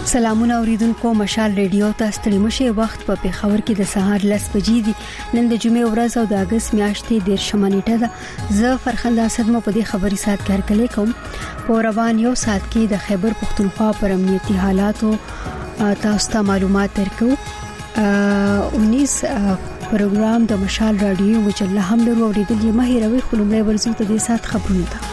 سلامونه اوریدونکو، مشال ریډیو ته ستړي مشه. وخت په پیښور کې د سهار 10 بجې دي. نن د جمعې ورځ او د اگست میاشتې 13 نیټه ده. زه فرخنده اسد مو په دې خبري سات کار کړی کوم. په روان یو سات کې د خیبر پختونخوا پر امنیتي حالاتو تاسو ته معلومات درکو. 19 پروګرام د مشال رادیو مجله هم لرو. اوریدل یې مهیروي خلومړی ورزو ته د سات خبرونه ده.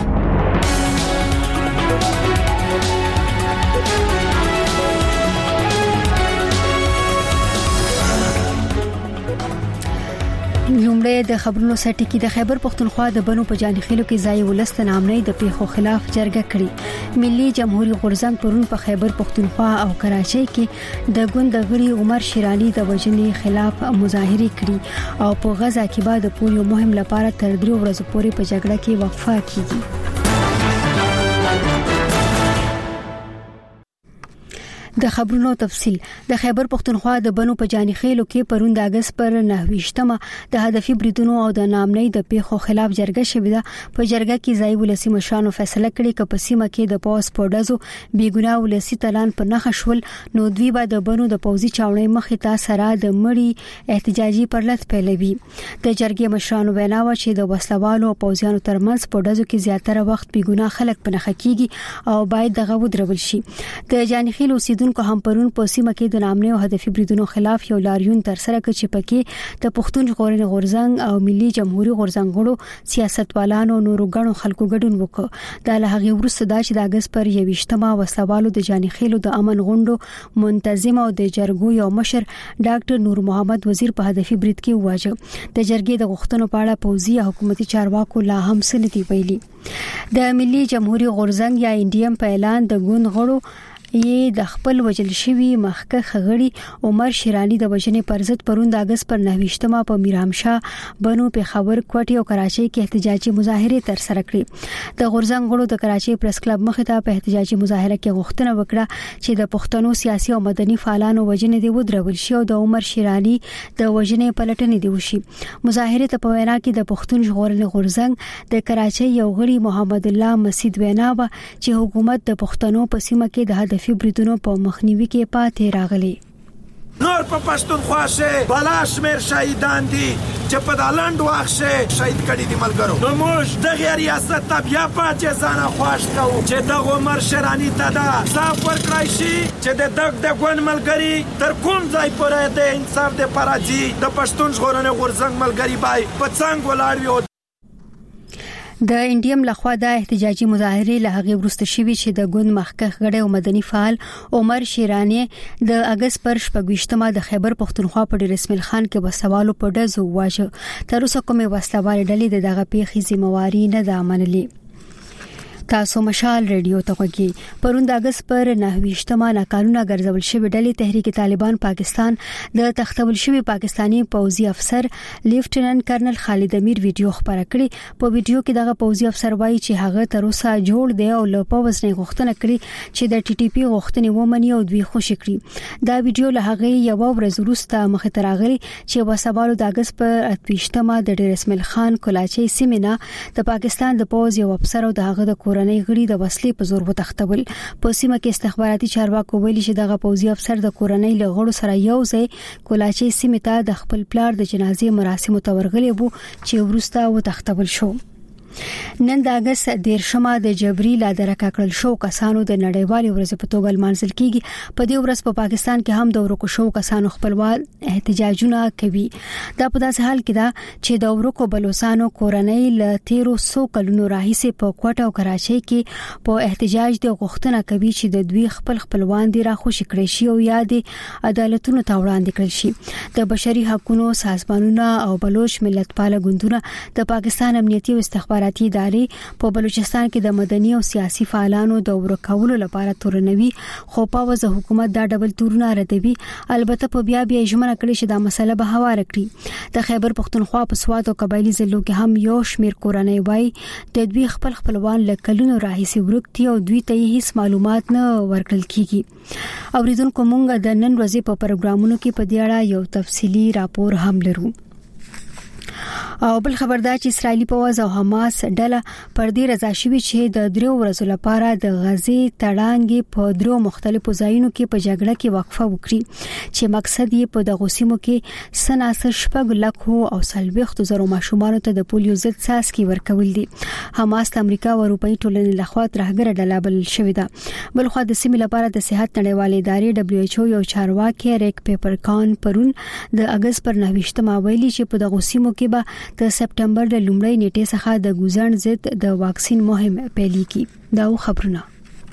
لومړی د خبرونو سټی کې د خیبر پختونخوا د بنو په جانخیلو کې ځای ولست نامنۍ د پیښو خلاف جرګه کړې. ملي جمهوریت غورزنګ پرون په خیبر پختونخوا او کراچۍ کې د ګوند غړي عمر شیرانی د وژنې خلاف مظاهره کړې او په غزا کې بعد د پولیو مهم لپاره تر 3 ورځې پورې په جګړه کې وقفه کیږي. د خبرونو تفصيل. د خیبر پختونخوا د بنو په جانخیلو کې پرون د اگست پر 9 د هدفي بریدونو او د نامنۍ د پیښو خلاف جرګه شوې ده. په جرګه کې ځای ولسی مشرانو فیصله کړې چې په سیمه کې د پوس پوډزو بیګناه ولسی تلان په نخښ شول، نو دوی به د بنو د پوزي چاونې مخې ته سره د مړی احتجاجي پرلط پیلوي. د جرګې مشرانو وینا و چې د وسلوالو او پوزیانو ترمنځ پوډزو کې زیاتره وخت بیګناه خلک په نخښ کیږي او باید دغه ودرول شي. د جانخیلو کو هم پرون په سیمه کې د نامنۍ او هدفي بریدونو خلاف یو لاریون تر سره کړ چې پکې د پښتون ژغورنې غورزنګ او ملي جمهوریت غورزنګ غړو سیاستوالانو نورو غړو خلکو ګډون وکړ. د لهغه وروسته د چې د اگست پر 21 وسلوالو د جانخیلو د امن غونډو منتظم او د جرګو یو مشر ډاکټر نور محمد وزیر په هدفي برید کې واجه. د جرګې د غوښتنو په اړه پوزي حکومتي چارواکو لا هم سنتي ویلي. د ملي جمهوریت غورزنګ یا انډیم په اعلان د ګوند غړو یې د خپل وجل شوی مخکخ غړي عمر شیرانی د وژنې پر ضد پرون د اگست پر 9 په میرامشاه بنو پیښور کوټي او کراچۍ کې احتجاجي مظاهره تر سره کړې. د غورزنګ غړو د کراچۍ پریس کلب مخې ته په احتجاجي مظاهره کې غوښتنه وکړه چې د پښتنو سیاسي او مدني فعالانو وژنې دی ودرول شي او د عمر شیرانی د وژنې پلټنې دی وشي. مظاهره ته په وینا کې د پښتون ژغورنې غورزنګ د کراچۍ یو غړي محمد الله مسعود وینا و چې حکومت د پښتنو په سیمه کې د هدفي بریدونو په مخنیوي کې پاتې راغلي. نور په پښتونخوا شه بلاش مر شهیدان دي چې په دالند واخشه شهید کړي دي ملګرو. نو موږ د غیر ریاست بیا پاتې ځان خوښ کوو چې د عمر شیرانی ته دا صاف ورکړای شي چې د ګون ملګری تر کوم ځای پورې د انصاف د پراځي د پښتون ژغورنې غورزنګ ملګری بای په څنګه ولاړ وي. د انډیم لخوا د احتجاجي مظاهره له هغه وروسته شوی چې د ګوند مخکخ غړي او مدني فعال عمر شیرانی د اگست پر 28 د خیبر پختونخوا په ډیر اسماعیل خان کې وسوالو په ډزو واجه. تر اوسه کومه وسلوال ډلې دغه پیښې ذمہواری نه ده منلې. تاسو مشال ریډیو ته وګورئ. پرون د اگست پر 9 ناقانونه ګرځول شوی ډلې تحریک طالبان پاکستان د تختول شوی پاکستانی پوځي افسر لیفټننټ کرنل خالد امیر ویډیو خبره کړې. په ویډیو کې دغه پوځي افسر وایي چې هغه تر اوسه جوړ دی او له پوځ نه غوښتنه کړې چې د ټي ټي پی غوښتنې ومني او دوی خوشی کړي. دا ویډیو له هغه یو ورځ وروسته مخ ته راغلی چې وسوالو د اگست پر 28 د ډیر اسماعیل خان کولاچي سیمه د پاکستان د پوځ یو افسر او دغه د کورنۍ غړي د وسلې په زور وتښتول. په سیمه کې استخباراتي چارواکو ویلي چې دغه پوځي افسر د کورنۍ له غړو سره یو ځای کولاچي سیمه ته د خپل پلار د جنازې مراسم ته ورغلی وو چې وروسته وتښتول شو. نن د اگست 13 د جبري لادرکه کړل شو کسانو د نړیوالې ورځ په توګه منځل کیږي. په دې ورځ په پاکستان کې هم د ورکو شو کسانو خپلوان احتجاجونه کوي. دا په داسې حال کې ده چې د ورکو بلوچستانو کورنۍ ل 1300 کلونو راهیسې په کوټه او کراچۍ کې په احتجاج د غوښتنه کوي چې د دوی خپلوان دي راخوشي کړي شي او یا د عدالتونو ته وړاندې کړي شي. د بشري حقوقو سازمانونه او بلوچ ملتپال ګوندونه د پاکستان امنیتي او استخباراتي ادارې په بلوچستان کې د مدني او سیاسي فعالانو د ورکولو لپاره تورنوي، خو په وځه حکومت دا ډبل تورونه ردوي. البته په بیا ژمنه کړې چې دا مسله به هوار کړي. د خیبر پختونخوا په سواد او قبایلی ضلعو کې هم یو شمیر کورنۍ وای د دوی خپلوان له کلونو راهیسې ورکتي او دوی ته هیڅ معلومات نه ورکړل کیږي. اوریدونکو مونږ د نن ورځې په پروګرامونو کې په دې اړه یو تفصیلی راپور هم لرو. او بل خبردار چې اسرایلی پوځ او حماس ډله پر دې رضا شوي چې د 3 ورځې لپاره د غزې تړانګې په 3 مختلفو ځایونو کې په جګړه کې وقفه وکړي چې مقصد یې په دغه سیمو کې سناسر شپږ لک او 40,000 ماشومان ته د پولیو ضد څاڅکي ورکول دي. حماس د امریکا او اروپאי ټولنې لخوا ترهګر ډله بلل شوې ده. بل خو د سیمې لپاره د صحت نړیوالې ادارې WHO یو چارواکي ریک پیپرکان پرون د اگست پر 29 ویلي چې په دغه سیمو کې به د سپټمبر د لومړۍ نیټې څخه د ګوزن ضد د واکسین مهم پیلېږي. دا خبرونه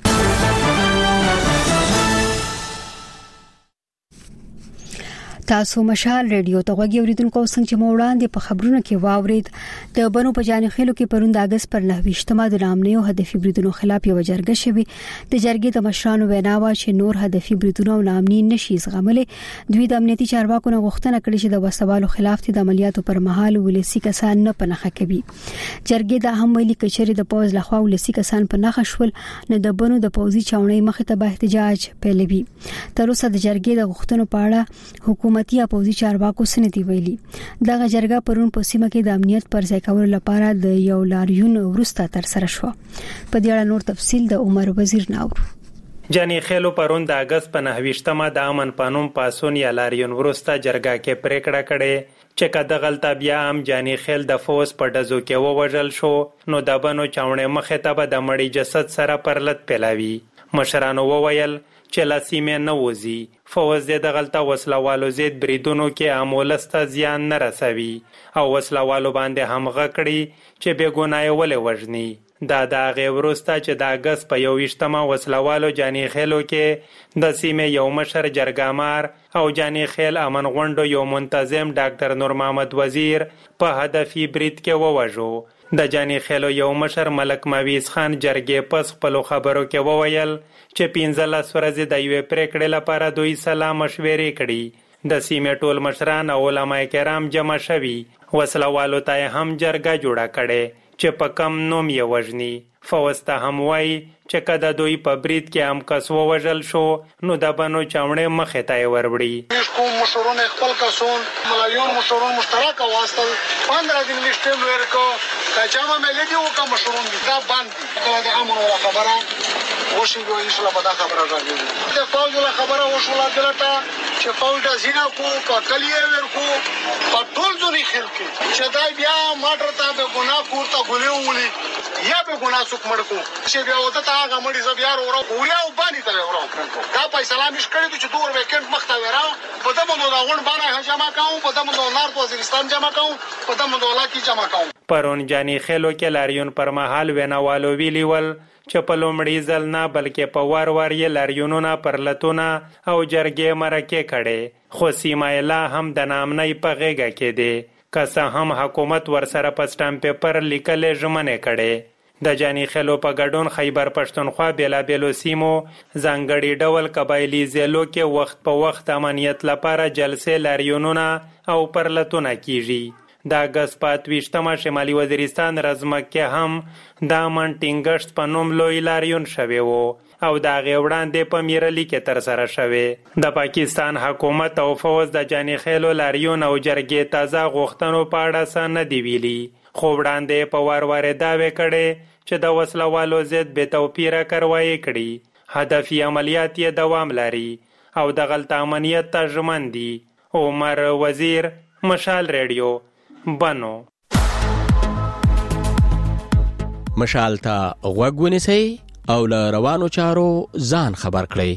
تاسو مشال ریډیو ته غوږی اوریدونکو څنګه چې وړاندې په خبرونو کې واورید د بنو په جانب خېلو کې پروند اگست پر 29 د نامنیو هدفي بریدونو خلاف یو جرګه شوه. د جرګې د مشرانو ویناوه چې نور هدفي بریدونو نامنی نشي زغملې. دوی د امنیتي چارواکو نه غوښتنه کړې چې د وسوالو خلاف د عملیاتو پر مهال ولسی کسان نه پنهخه کوي. جرګې د هم ویلي کچري د پوز لخوا ولسی کسان پنهخه شول نه د بنو د پوزي چاونۍ مخ ته به احتجاج پیلوي. تر اوسه د جرګې د غوښتنو په اړه حکومت حکومتي اپوزي چارواکو سندي ویلي. دغه جرګه پرون په سیمه کې د امنیت پر ځای کولو لپاره د یو لاریون ورسته تر سره شو. په دې اړه نور تفصیل د عمر وزیر ناور. جانی خېلو پرون د اگست په 29 د امن پانوم پاسون یا لاریون ورسته جرګه کې پریکړه کړې چې کده غلطه بیا هم جانی خېل د فوز په دزو کې ووجل شو نو د بنو چاونې مخه ته به د مړی جسد سره پرلط پیلاوي. مشرانو وویل چې لاسیمه نه وځي فوز د غلطه وسلوالو زید بریدونو کې عامولسته زیان نه رسوي او وسلوالو باندې همغه کړي چې بے ګناه ولې وژني. دا د غیورسته چې د اگست په 21 وسلوالو جانی خېلو کې د سیمه یو مشر جرګامار او جانی خېل امن غونډو یو منتظم ډاکټر نور محمد وزیر په هدفي برید کې ووژو. د جانی خېلو یو مشر ملک مویز خان جرګې پس خپل خبرو کې وویل چې 15 ورځې د یو پریکړې لپاره دوی سلام مشورې کړي. د سیمه ټول مشران او علماء کرام جمع شوي. وسلوالو ته هم جرګه جوړه کړي چې په کم نوم یې وژني. فوسته هم وای چې کله دوی په برید کې هم کس ووژل شو نو د بنو چاونې مخه ته وروړي. کوم مشرون خپل کسون ملایون مشرون مشترک واستل 15 دن لیستم ورکو کچامه ملي دی او کوم مشرون دي دا باندې کله د امر ولا خبره وشي جو ان شاء الله په دا خبره راځي. د فوج ولا خبره وشوله دلته چې فوج د زینا کو په کلیه ورکو په ټول ځوري خلک چې دا بیا ماټر ته به ګناه کوته غولې ولي یا به ګناه څوک مړکو چې بیا وته تا هغه مړي زبيار ورو اوریا او باندې ته ورو دا پیسې مش کړی چې دور وکند مخته ورا په دمو دا غون باندې جمع کاوه په دمو نارت وزیرستان جمع کاوه په دمو دولت جمع کاوه. پرون جانی خېلو کې لاریون پر مهال ویناوالو ویلی ول چې په لومړي ځل نه بلکې په وار وار یې لاریونونه پر لتونه او جرګې مرکه کړي. خو سیمایلا هم د نامنۍ په غېږه کې دی که هم حکومت ورسره په سټامپ پیپر لیکلې ژمنې کړي. د جانی خېلو په ګډون خیبر پښتونخوا بیلابېلو سیمو ځانګړي ډول قبایلی ضلعو کې وخت په وخت امنیت لپاره جلسې لاریونونه او پرلتونه کیږي. د اگست په 28 شمالي وزیرستان رزمک کې هم د امن ټینګښت په نوم لوی لاریون شوی وو او د غوړاندې په میرلی کې تر سره شوی. د پاکستان حکومت او فوز د جانی خېلو لاریون او جرګې تازه غوښتنو په اړه څه نه دی ویلي. خو وړاندې په وار وار داوی کړي چې د وسلوالو ضد بے توپیره کاروایی کړي. هدفي عملیات یې دوام لري او د غلط امنیت ته ژمن دي. عمر وزیر مشال ریډیو بنو. مشال ته غوږ ونیسئ او له روانو چارو ځان خبر کړئ.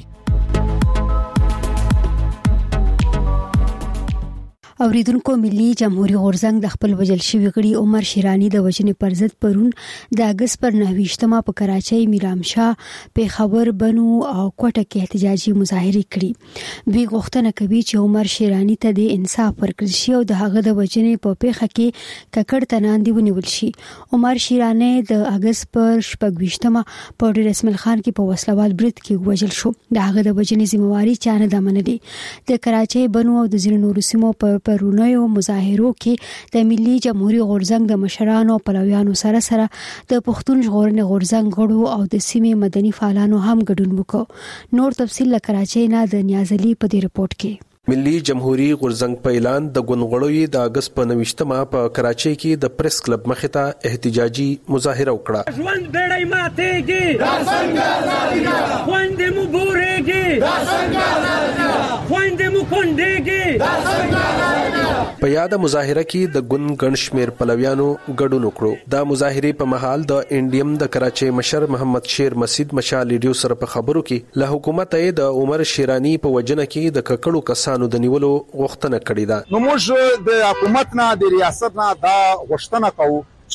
اوریدونکو ملي جمهوریت غورزنګ د خپل وجل شوی غړي عمر شیرانی د وجنې پر ضد پرون د اگست پر 29 په کراچۍ میرامشاه پیښور بنو او کوټه کې احتجاجي مظاهره کړې. دوی غوښتنه کوي چې عمر شیرانی ته د انصاف ورکړل شي او د هغه د وجنې په پیښه کې ککړ تناندې ونیول شي. عمر شیرانی د اگست پر 28 په ډیر اسماعیل خان کې په وسلوال برید کې وژل شو. د هغه د وجنې ذمہواری چانه د منلي. د کراچۍ بنو او د ځینو نورو سیمو په پرونیو مظاهرو کې د ملي جمهوریت غورزنګ د مشرانو او پلویانو سره د پښتون ژغورنې غورزنګ غړو او د سیمې مدني فعالانو هم ګډون وکړ. نور تفصیل له کراچۍ نه د نیازلي په دې رپورت کې. ملي جمهوریت غورځنګ په اعلان د ګوندغړوي د اگست په 29مه په کراچۍ کې د پریس کلب مخې ته احتجاجي مظاهره وکړه. ژوند بیړۍ ماتېږي، دا څنګه ازادي ده؟ خویندې مو بورېږي، دا څنګه ازادي ده؟ خویندې مو کونډېږي، دا څنګه ازادي ده؟ په یاده مظاهره کې د ګوند ګڼ شمېر پلویانو ګډون وکړو. دا مظاهرې په مهال د انډیم د کراچۍ مشر محمد شیر مسید مشال ریډیو سره په خبرو کې له حکومت یې د عمر شیرانی په وجنه کې د ککړو کسانو د نیولو غوښتنه کړې ده. نو موږ د حکومت نه د ریاست نه دا غوښتنه کوو چې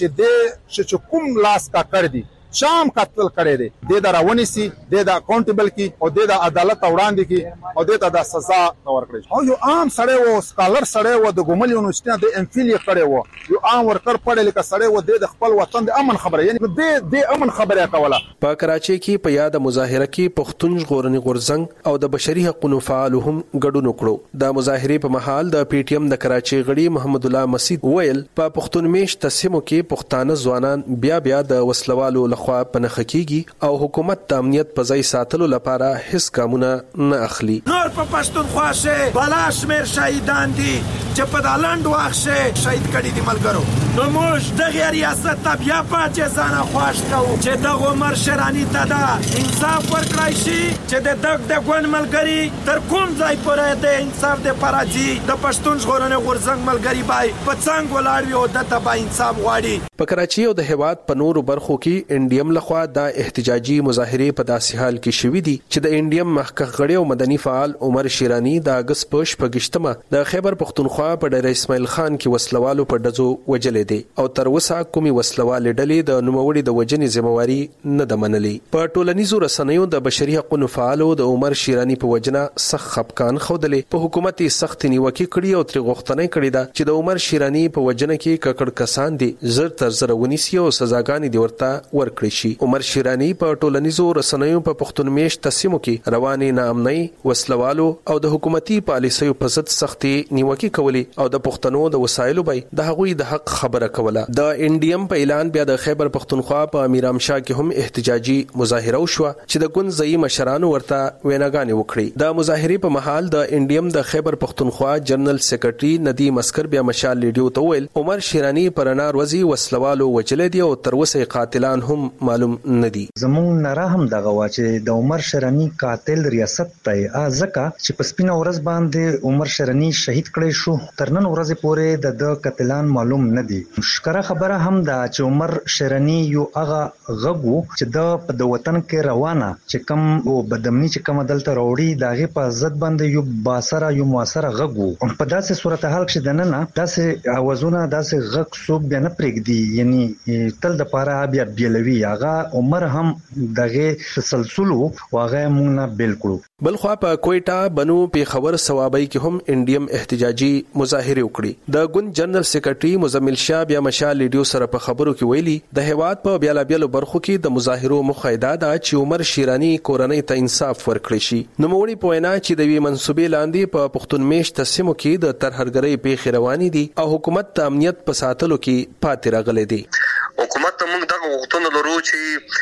د کوم لاس کا کړ دي شام قتل کړي دي د راونی سي د اکاونټیبل کی او د عدالت وړاندې کی او د سزا ورکړي. او یو عام سړی وو سکالر سړی وو د ګومل یونیورسيټي د ام فیل کړي وو یو عام ورکر پړل لکه سړی وو د خپل وطن د امن خبره یعنی د امن خبره کوله. په کراچۍ کې په یاد مظاهره کې پښتون ژغورنې غورځنګ او د بشري حقوقو فعال هم ګډون وکړو. د مظاهرې په محل د پی ټی ایم د کراچۍ غړي محمد الله مسید ویل په پښتون میش تسمو کې پښتانه ځوانان بیا د وسلوالو لخوا پنهخ کیږي او حکومت د امنیت په ځای ساتلو لپاره هیڅ ګامونه نه اخلي. نور په پښتونخوا شه بلاش مر شهیدان دي چې په دالند واخشه شهید کړي دي ملګرو. نو موږ د ریاست ته بیا پاتې ځانه خوښ کوو چې د عمر شیرانی ته دا انصاف ورکړای شي چې د ګوند ملګری تر کوم ځای پورې د انصاف د پراځي د پښتون ژغورنې غورځنګ ملګری بای په څنګه ولاړ وي او د تبا انصاف غواړي. په کراچۍ او د هیواد په نورو برخو کې انډیم لخوا د احتجاجي مظاهره په داسې حال کې شوې دي چې د انډیم محقق غړي او مدني فعال عمر شیرانی د اگست په 28مه د خیبر پختونخوا په ډېر اسماعیل خان کې وسلوالو په ډزو وجلې دي او تر اوسه کومي وسلوال ډلې د نوموړي د وجنې ذمہواری نه د منلې. په ټولنیزو رسنیو د بشري حقوقو فعالو د عمر شیرانی په وجنه سخت خپکان خوده په حکومت سخت نیوکه کړي او تر غوښتنه کړي دا چې د عمر شیرانی په وجنه کې ککړ کسان دي زر تر زر ونیسي او سزاګانې دی ورته ورکړي شي. عمر شیرانی په ټولنیزو رسنیو په پښتون میش تسمو کې رواني ناامنۍ وسلوالو او د حکومتي پالیسیو په ضد سختي نیوکه کوي او د پښتنو د وسایلو به د هغوی د حق خبره کوله. د انډیم په اعلان بیا د خیبر پختونخوا په امیرام شاه کې هم احتجاجي مظاهره وشوه چې د ګوند ځای مشرانو ورته ویناګانې وکړي. د مظاهرې په محل د انډیم د خیبر پختونخوا جنرال سیکریټري ندیم اسکر بیا مشال ریډیو ته ویل عمر شیرانی پر نار وزي وسلوالو وجلې دي او تر اوسه قاتلان هم معلوم ندي. زمون نره هم دغه واچ د عمر شیرانی قاتل ریاست ته ازکه چې په سپینه ورځ باندې عمر شیرانی شهید کړي شو تر نن ورځې پورې د قاتلان معلوم ندي. مشکره خبره هم ده چې عمر شیرانی یو هغه غغو چې د وطن کې روانه چې کم او بدمنی چې کم دلته وروړي داغه په عزت باندې یو باسره یو موثره غغو په داسې صورتحال کې دننه داسې اوازونه داسې غږ سوب بیا نه پرېږدي یعنی تل د پاره بیا بیلوي هغه عمر هم دغه تسلسل واغه مونږ نه بالکل. بلخوا په کوئټه بنو پیښور ثوابي کې هم انډیم احتجاجي مظاهره وکړي. د ګوند جنرال سیکریټري مزمل شاه بیا مشال ریډیو سره په خبرو کې ویلي د هیواد په بیلابیلو برخو کې د مظاهرو مخایده ده چې عمر شیرانی کورنۍ ته انصاف ورکړي شي. نوموړي په وینا چې د وی منسوبې لاندې په پښتون میش تسمو کې د ترهګرۍ پیښې روانې دي او حکومت د امنیت په ساتلو کې پاتې راغلي دي. حکومت ته موږ دغه وختونه لرو چې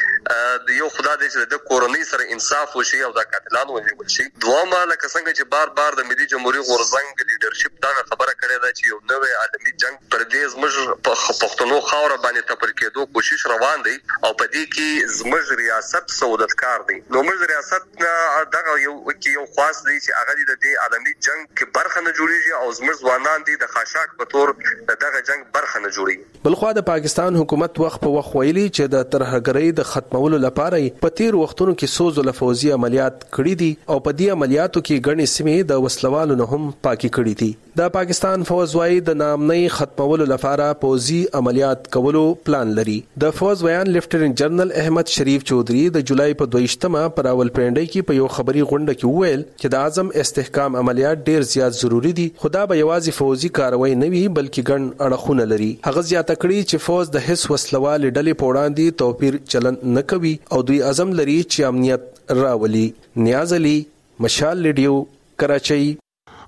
د یو خدای دې چې د کورنۍ سره انصاف وشي او د قاتلانو ونیول شي. دوامه لکه څنګه چې بار د ملي جمهوریت غورځنګ لیډرشپ دا خبره کړې ده چې یو نوې عالمي جنگ پر دې زموږ په پښتنو خاور باندې تپل کېدو کوشش روان دی او په دې کې زموږ ریاست سعودتکار دی. نو موږ ریاست دغه یو خاص دی چې هغه د دې عالمي جنگ کې برخه نه جوړیږي او زموږ ځوانان دي د خاشاک په تور دغه جنگ برخه نه جوړي. بلخوا د پاکستان حکومت وخت په وخت ویلي چې د ترهګرۍ د ختمولو لپاره په تیر وختونو کې سوز او فوزي عملیات کړي دي او په دې عملیاتو کې ګڼې سیمې د وسلوالو نه هم پاکي کړي دي. د پاکستان فوج وايي د ناامنۍ ختمولو لپاره فوزي عملیات کولو پلان لري. د فوج ویان لیفټننټ جنرال احمد شریف چودھری د جولای په 22مه پر راولپنډۍ کې په یو خبري غونډه کې وویل چې د اعظم استحکام عملیات ډیر زیات ضروری دي. خدا به یوازې فوزي کاروایی نه وي بلکې ګڼ اړخونه لري. هغه زیاته کړي چې فوج د هیڅ وسلوال ډلې په وړاندې توپیر چلن نه کوي او دوی عزم لري چې امنیت راولي. نیاز علي، مشال ریډیو، کراچۍ.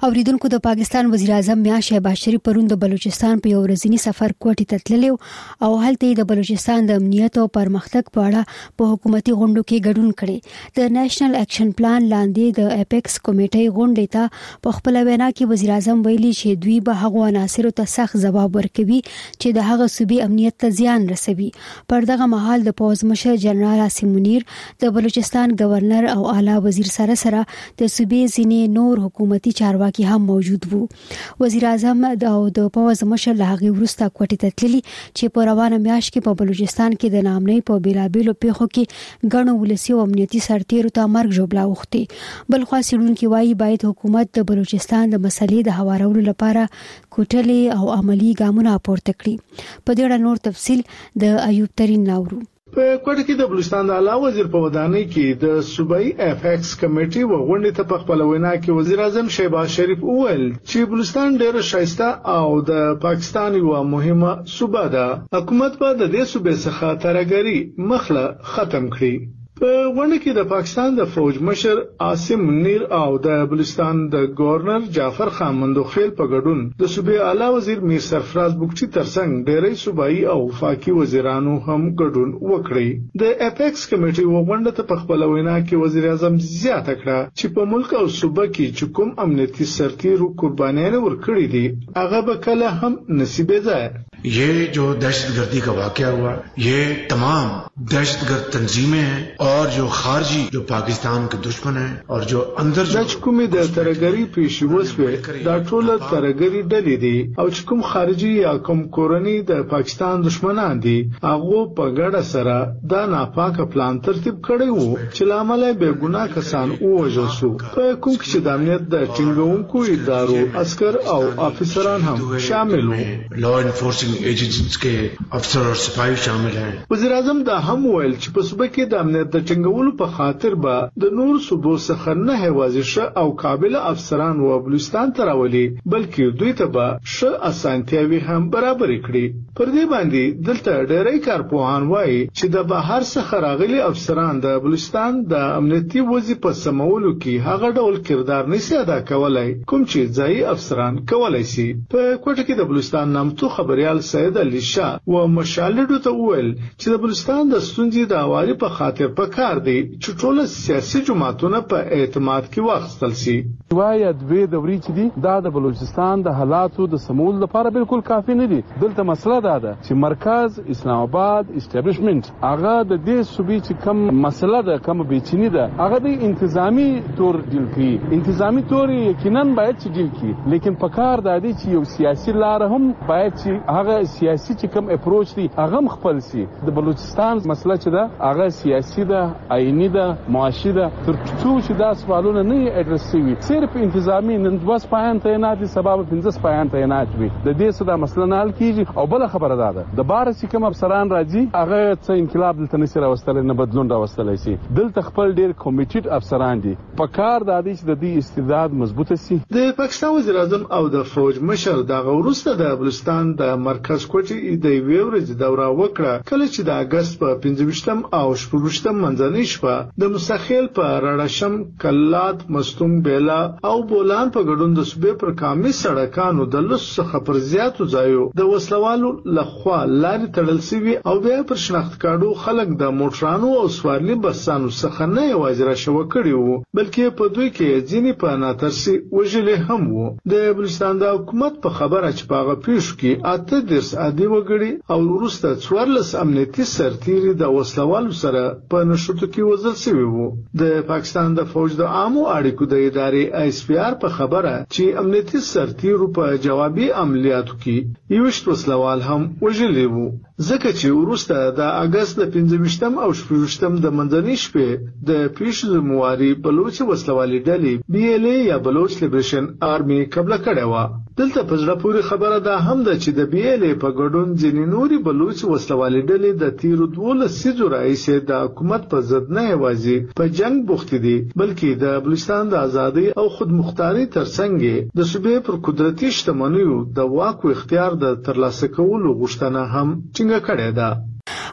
اوریدونکو د پاکستان وزیر اعظم میاں شهباز شریف پرون د بلوچستان په یو ورځنی سفر کوټې ته تللی او هلته د بلوچستان د امنیت او پرمختګ په اړه په حکومتي غونډو کې ګډون کړي. د نېشنل اکشن پلان لاندې د اپیکس کمیټې غونډې ته په خپل وینا کې وزیر اعظم ویلي چې دوی به هغه عناصرو ته سخت ځواب ورکوي چې د هغه صوبې امنیت ته زیان رسوي. پر دغه مهال د پوز مشر جنرال عاصم منیر د بلوچستان گورنر او اعلی وزیر سره د صوبې ځینې نور حکومتي چارواکي هم موجود وو. وزیر اعظم د پوز مشر له هغې وروسته کوټې ته تللي چې په روانه میاشت کې په بلوچستان کې د ناامنۍ په بېلابېلو پیښو کې ګڼو ولسي او امنیتي سرتیرو ته مرګ ژوبله اوښتې. بلخوا څېړونکي وایي باید حکومت د بلوچستان د مسلې د هوارولو لپاره کوټلې او عملي ګامونه پورته کړي. په دې اړه نور تفصیل د ایوب ترین ناورو. په کوټه کې د بلوچستان د اعلی وزیر په ودانۍ کې د صوبایي اپیکس کمیټې غونډې ته په خپل وینا کې وزیر اعظم شهباز شریف وویل چې بلوچستان ډېر ښایسته او د پاکستان یو مهمه صوبه ده. حکومت به د دې صوبې څخه ترهګري مخله ختم کړي. په غونډه کې د پاکستان د فوج مشر عاصم منیر او د بلوچستان د گورنر جعفر خان مندوخیل په ګډون د صوبې اعلی وزیر میر سرفراز بوکچي ترڅنګ ډېری صوبایي او وفاقي وزیرانو هم ګډون وکړي. د اپیکس کمیټې غونډه ته په خپل وینا کې وزیر اعظم زیاته کړه چې په ملک او صوبه کې چې کوم امنیتي سرتیرو قربانیان ورکړي دي هغه به کله هم نصیب ځای. ये जो दहशतगर्दी का वाकया हुआ, ये तमाम दहशतगर्द तंजीमें हैं और जो खारजी जो पाकिस्तान के दुश्मन हैं और जो अंदर जो کومې د ترهګرۍ پیښې وسوې دا ټول ترهګرۍ ډلې دي او چې کوم خارجي یا کوم کورنۍ د پاکستان دشمنان دي هغه په ګډه سره دا ناپاکه پلان ترتیب کړی وو چې لامل به ګناه کسان ووژل شو. په کوم کې د امنیت د ټینګونکو ادارو عسكر او افسران هم شامل وو. لا انفورسینګ ایجنسیز کې افسر او سپاهی شامل ہیں. وزیر اعظم دا هم ویل چې په صوبه کې د امنیت د ټینګولو په خاطر به د نور صوبو څخه نه هوازي شه او قابل افسران و بلوچستان ته راولي بلکې دوی ته به ښه اسانتیاوي هم برابر کړي. پر دې باندې دلته ډېری کارپوهان وایي چې د بهر څخه راغلي افسران د بلوچستان د امنیتي وظیفې سمولو کې هغه ډول کردار نشي ادا کولای کوم چې ځایي افسران کولای شي. په کوټه کې د بلوچستان نامتو خبريال سید علي شاه و مشالډو ته وویل چې د بلوچستان د ستونزې د اواري په خاطر په کار دی چې ټول سیاسي جماعتونه په اعتماد کې واخیستل شي. وايي دوی د وری چې دي دا د بلوچستان د حالاتو د سمول لپاره بالکل کافي نه دي. دلته مسله دا ده چې مرکز اسلام آباد اسټابلیشمنت هغه د دې صوبې چې کم مسله ده کم بیچینی ده هغه د انتظامی تور ډیل کړي. انتظامی تور یقینا باید چې ډیل کړي لیکن په کار د دې چې یو سیاسي لار هم باید چې هغه سیاسي چې کوم اپروچ دی هغه خپل سي. د بلوچستان مسله چې ده هغه سیاسي ده آئینی ده معاشي ده تر څو چې دا سوالونه نه اډرس شي صرف انتظامی نن 2 سپایان تعینات دي سبب 15 سپایان تعینات وي د دې څه د مسله نه حل کیږي. او بل خبره ده د بار چې کوم افسران راځي هغه څه انقلاب دلته نشي راوستل نه بدلون راوستل شي. دلته خپل ډیر کمیټډ افسران دي په کار د دې چې د دې استعداد مضبوطه شي. د پاکستان وزیر اعظم او د فوج مشر د غوړسته د بلوچستان د مرکز کوټې د ویو ورځ دوره وکړه کله چې د اگست په 15 او 16 منځنۍ شپه د مستخیل په رړشم کلات مستوم بیلا او بولان په ګډون د صوبې پر کامي سړکانو د لس څخه پر زیاتو ځایو د وسلوالو لخوا لارې تړل شوي او بیا پر شناخت کارډو خلک د موټرانو او سوارلي بسانو څخه نه یوازې را شو کړي وو بلکې په دوی کې ځینې په ناترسي وژلې هم وو. د بلوچستان د حکومت په خبره چې په هغه پیښو کې اته درس عادي وګړي او وروسته 14 امنیتي سرتیري د وسلوالو سره په نشټو کې وژل شوي وو. د پاکستان د فوج د عامو اړیکو د ادارې آی اس پی آر په خبره چې امنیتي سرتیرو په جوابي عملیاتو کې 21 وسلوال هم وژلي وو ځکه چې وروسته د اگست د 15 او 16 د منځنۍ شپې د پیښو مواري بلوچ وسلوالي ډلې بي ال ای یا بلوچ لیبریشن آرمي قبل کړه و. دلته په ځړه پوری خبره ده هم ده چې د بي ال ای په ګډون ځینې نوري بلوچ وسلوالي ډلې د تیرو 12 سیزو رئیسې د حکومت په ضد نه یوازې په جنگ بوخت دي بلکې د بلوچستان د ازادي او خودمختاري ترڅنګ د صوبې پر قدرتي شتمنیو د واک او اختیار د ترلاسه کولو غوښتنه هم څنګه کړې ده.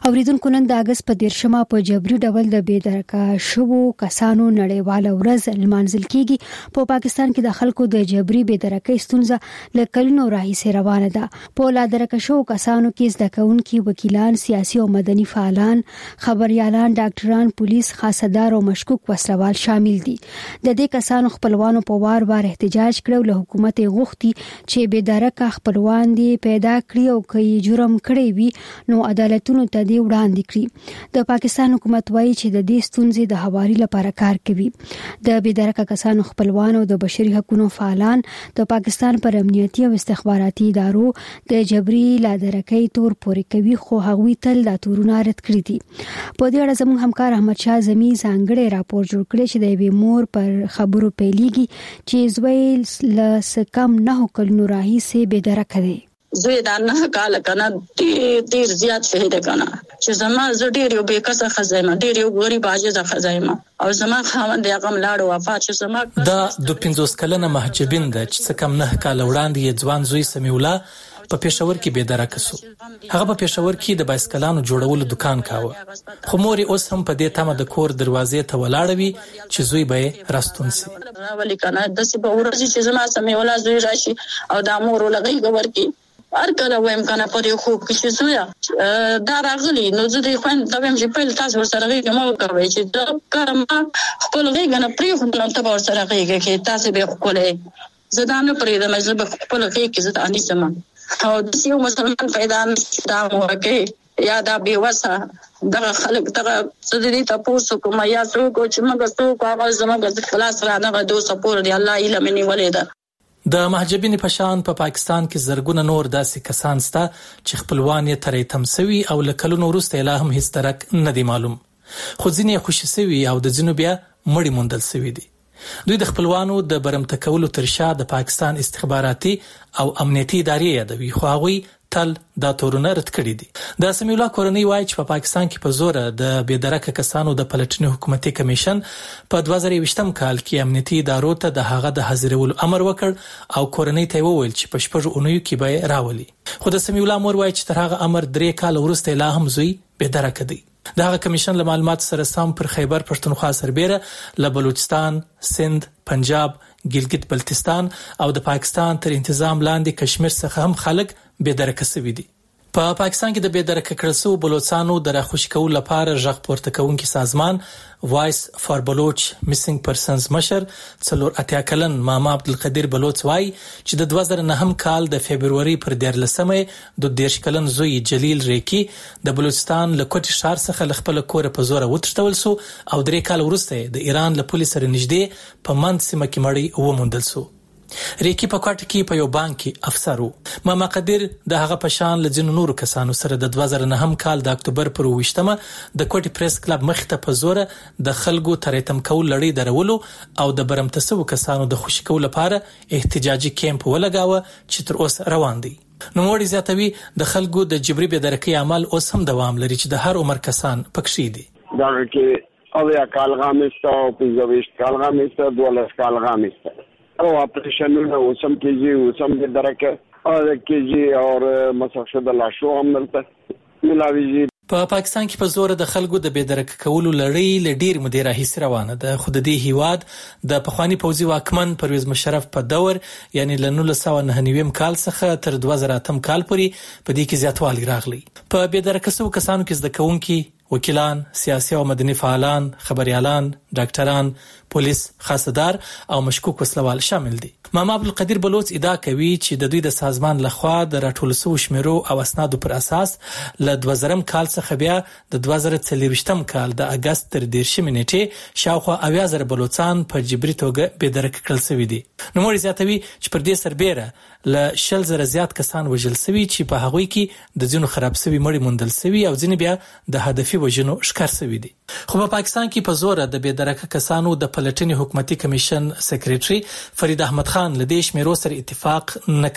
اوریدونکو نن د اگست په 13 په جبري ډول د بېدرکه شوو کسانو نړیواله ورځ لمانځل کیږي. په پاکستان کې د خلکو د جبري بېدرکۍ ستونزه له کلونو راهیسې روانه ده. په لادرکه شوو کسانو کې زده کوونکي، وکیلان، سیاسي او مدني فعالان، خبريالان، ډاکټران، پولیس، خاصدار او مشکوک وسلوال شامل دي. د دې کسانو خپلوانو په وار وار احتجاج کړو. له حکومت غوښتي چې بېدرکه خپلوان دي پیدا کړي او کوي جرم کړی وي نو عدالتونو ته وړاندې کړي. د پاکستان حکومت وایي چې د دې ستونزې د هواري لپاره کار کوي. د بېدرکه کسانو خپلوان او د بشري حقوقو فعالان د پاکستان پر امنیتي او استخباراتي ادارو د جبري لادرکۍ تور پورې کوي، خو هغوی تل دا تورونه رد کړی دي. په دې اړه زموږ همکار احمد شاه زمي ځانګړی راپور جوړ کړی چې د یوې مور پر خبرو پیلېږي چې زوی له کم 9 کلونو راهیسې بېدرکه دی. زوی دا 9 کال کنه ډیر زیات شهید کنه چې زما زه ډیر یو بیکسه خزایمه، ډیر یو غریب عاجزه خزایمه او زما خاوند هغه ملاړ وفات شو. زما دا د 50 کلنه محجبین ده چې کم 9 کال وړاندې یې ځوان زوی سمیولا په پېښور کې بېدرکه شو. هغه په پېښور کې د بایسکلانو جوړولو دکان کاوه، خو مور اوس هم په دې تمه د کور دروازې ته ولاړه وي چې زوی به راستون سي. ولی کنه د سی په ورځ چې زما سمیولا زوی راشي او دا مور ولګي ګور کې هر کله وایم کنه په دې خوب کې چې زویا دا راغلی نو زه دې خوند دا وایم چې په تاسو سره غږی مو کوي چې دا کارم خپل غږی نه پری خو نن ته ور سره غږی کې تاسو به خپلې زه دا نه پری د مزه به خپل غږی کې زه اني سم او د یو مسلمان پیدا دا موکه یا دا بي وسه دا خلک دا زدي تاسو کوم یا څو کو چې موږ څو کو هغه زموږ خلاص را نه دو سپور دی الله علم ني ولیدا. د محجبین په شان په پاکستان کې زرګونه نور داسې کسان سته چې خپلوان یې ترې تمسوي او لکلونو وروسته لا هم هیڅ درک نه دی معلوم، خو ځینې خوشي سوي او د ځینو بیا مړی موندل سوي دي. دوی د خپلوانو د برمته کولو تر شا د پاکستان استخباراتي او امنیتي ادارې یادوي، خو هغوی تل دا تورونه رد کړي دي. د سمیولا کورنۍ وایي چې په پاکستان کې په زور د بېدرکه کسانو د پلټنې حکومتي کمیشن په 2020 کال کې امنیتي ادارو ته د هغه د حاضرولو امر وکړ او کورنۍ ته وویل چې په 6 اونیو کې به راولي. خو د سمیولا مور وایي چې تر هغه امر 3 کال وروسته لا هم زوی بېدرکه دی. د هغه کمیشن له معلوماتو سره سم پر خیبر پښتونخوا سربېره له بلوچستان، سند، پنجاب، ګلګت بلتستان او د پاکستان تر انتظام لاندې کشمیر څخه هم خلک بېدرکه شوي دي. په پاکستان کې د بېدرکه کړل شوو بلوچستانو د راخوشي کولو لپاره غږ پورته کوونکي سازمان وایس فار بلوچ میسنګ پرسنز مشر 84 کلن ماما عبدالقدیر بلوچ وایي چې د 2009 کال د فبرवरी پر 13 د 10 کلن زوی جلیل ریکی د بلوچستان له کوټي شهر څخه له خپل کور په زور وتښتول شو او 3 کال وروسته د ایران له پولیسو سره نږدې په مند سیمه کې مړی وموندل شو. ریکی په کوټه کې په یو بانک کې افسر وو. ماما قدیر د هغه پشان له ځینو نورو کسانو سره د 2009 کال د اکتوبر پر 28 د کوټي پریس کلب مخ ته په زور د خلکو ترېتم کول لړۍ درولو او د برمته سو کسانو د خوشی کول لپاره احتجاجي کیمپ ولګاوه چې تر اوسه روان دی. نو موږ زیاتوي د خلکو د جبري بېدرکۍ عمل اوس هم دوام لري چې د هر عمر کسان پکښې دي. دا کې اویا کال غامسته او 25 کال غامسته 12 کال غامسته او اپریشنونه وسم کېږي وسم د درکه او کېږي او مسخه د لاشو هم ملته ملاويږي. په پاکستان کې په زور د خلکو د بېدرکه کولو لړۍ له ډیر مودې راهیسې روانه ده، خو د دې هیواد د پخوانی پوځي واکمن پرویز مشرف په دور یعنی له 1999 کال څخه تر 2008 کال پورې په دې کې زیاتوالی راغلی. په بېدرکه شوو کسانو کې زده کوونکي، وکیلان، سیاسي او مدني فعالان، خبريالان، ډاکټران، پولیس، خاصدار او مشکوک وسلوال شامل دي. ماما عبدالقدیر بلوچ ادعا کوي چې د دوی د سازمان لخوا د راټول شوو شمیرو او اسنادو پر اساس له 2000 کال څخه بیا د 2024 کال د اگست تر 10 نیټې شاوخوا 8,000 بلوچستان په جبري توګه بېدرکه کړل شوي دي. نو موږ زیاتوي چې پر دې سربېره له 10,000 زیات کسان وژل شوي چې په هغوی کې د ځینو خراب شوي مړي موندل شوي او ځینې بیا د هدفي وژنو ښکار شوي دي. خو په پاکستان کې په زور د بېدرکه کسانو د پلټنې حکومتي کمیشن سکریټري فرید احمد خان له دې شمیرو سره اتفاق نه کوي.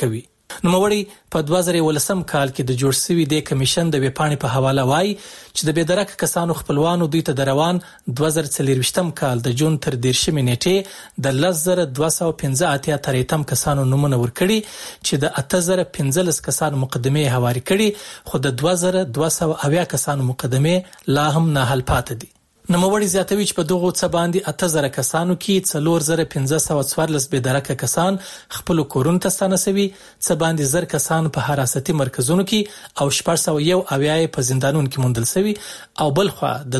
نوموړي په 2018 کال کې د جوړ شوي د کمیشن د ویپاڼې په حواله وایي چې د بېدرکه کسانو خپلوانو دوی ته د روان 2024 کال د جون تر 10 نیټې د 10215 تریتم کسانو نمونه ورکړي چې د 8015 کسانو مقدمه حواله کړي خو د 2280 کسانو مقدمه لا هم نه حل پاتې دي. نوموړي زیاتوي چې په دغه څه باندې 8000 کسانو کې 4514 بېدرکه کسان خپل کورونو ته ستانسوي، څه باندې 1000 کسان په حراستي مرکزونو کې او 401 په زندانونو کې موندل شوي او بلخوا د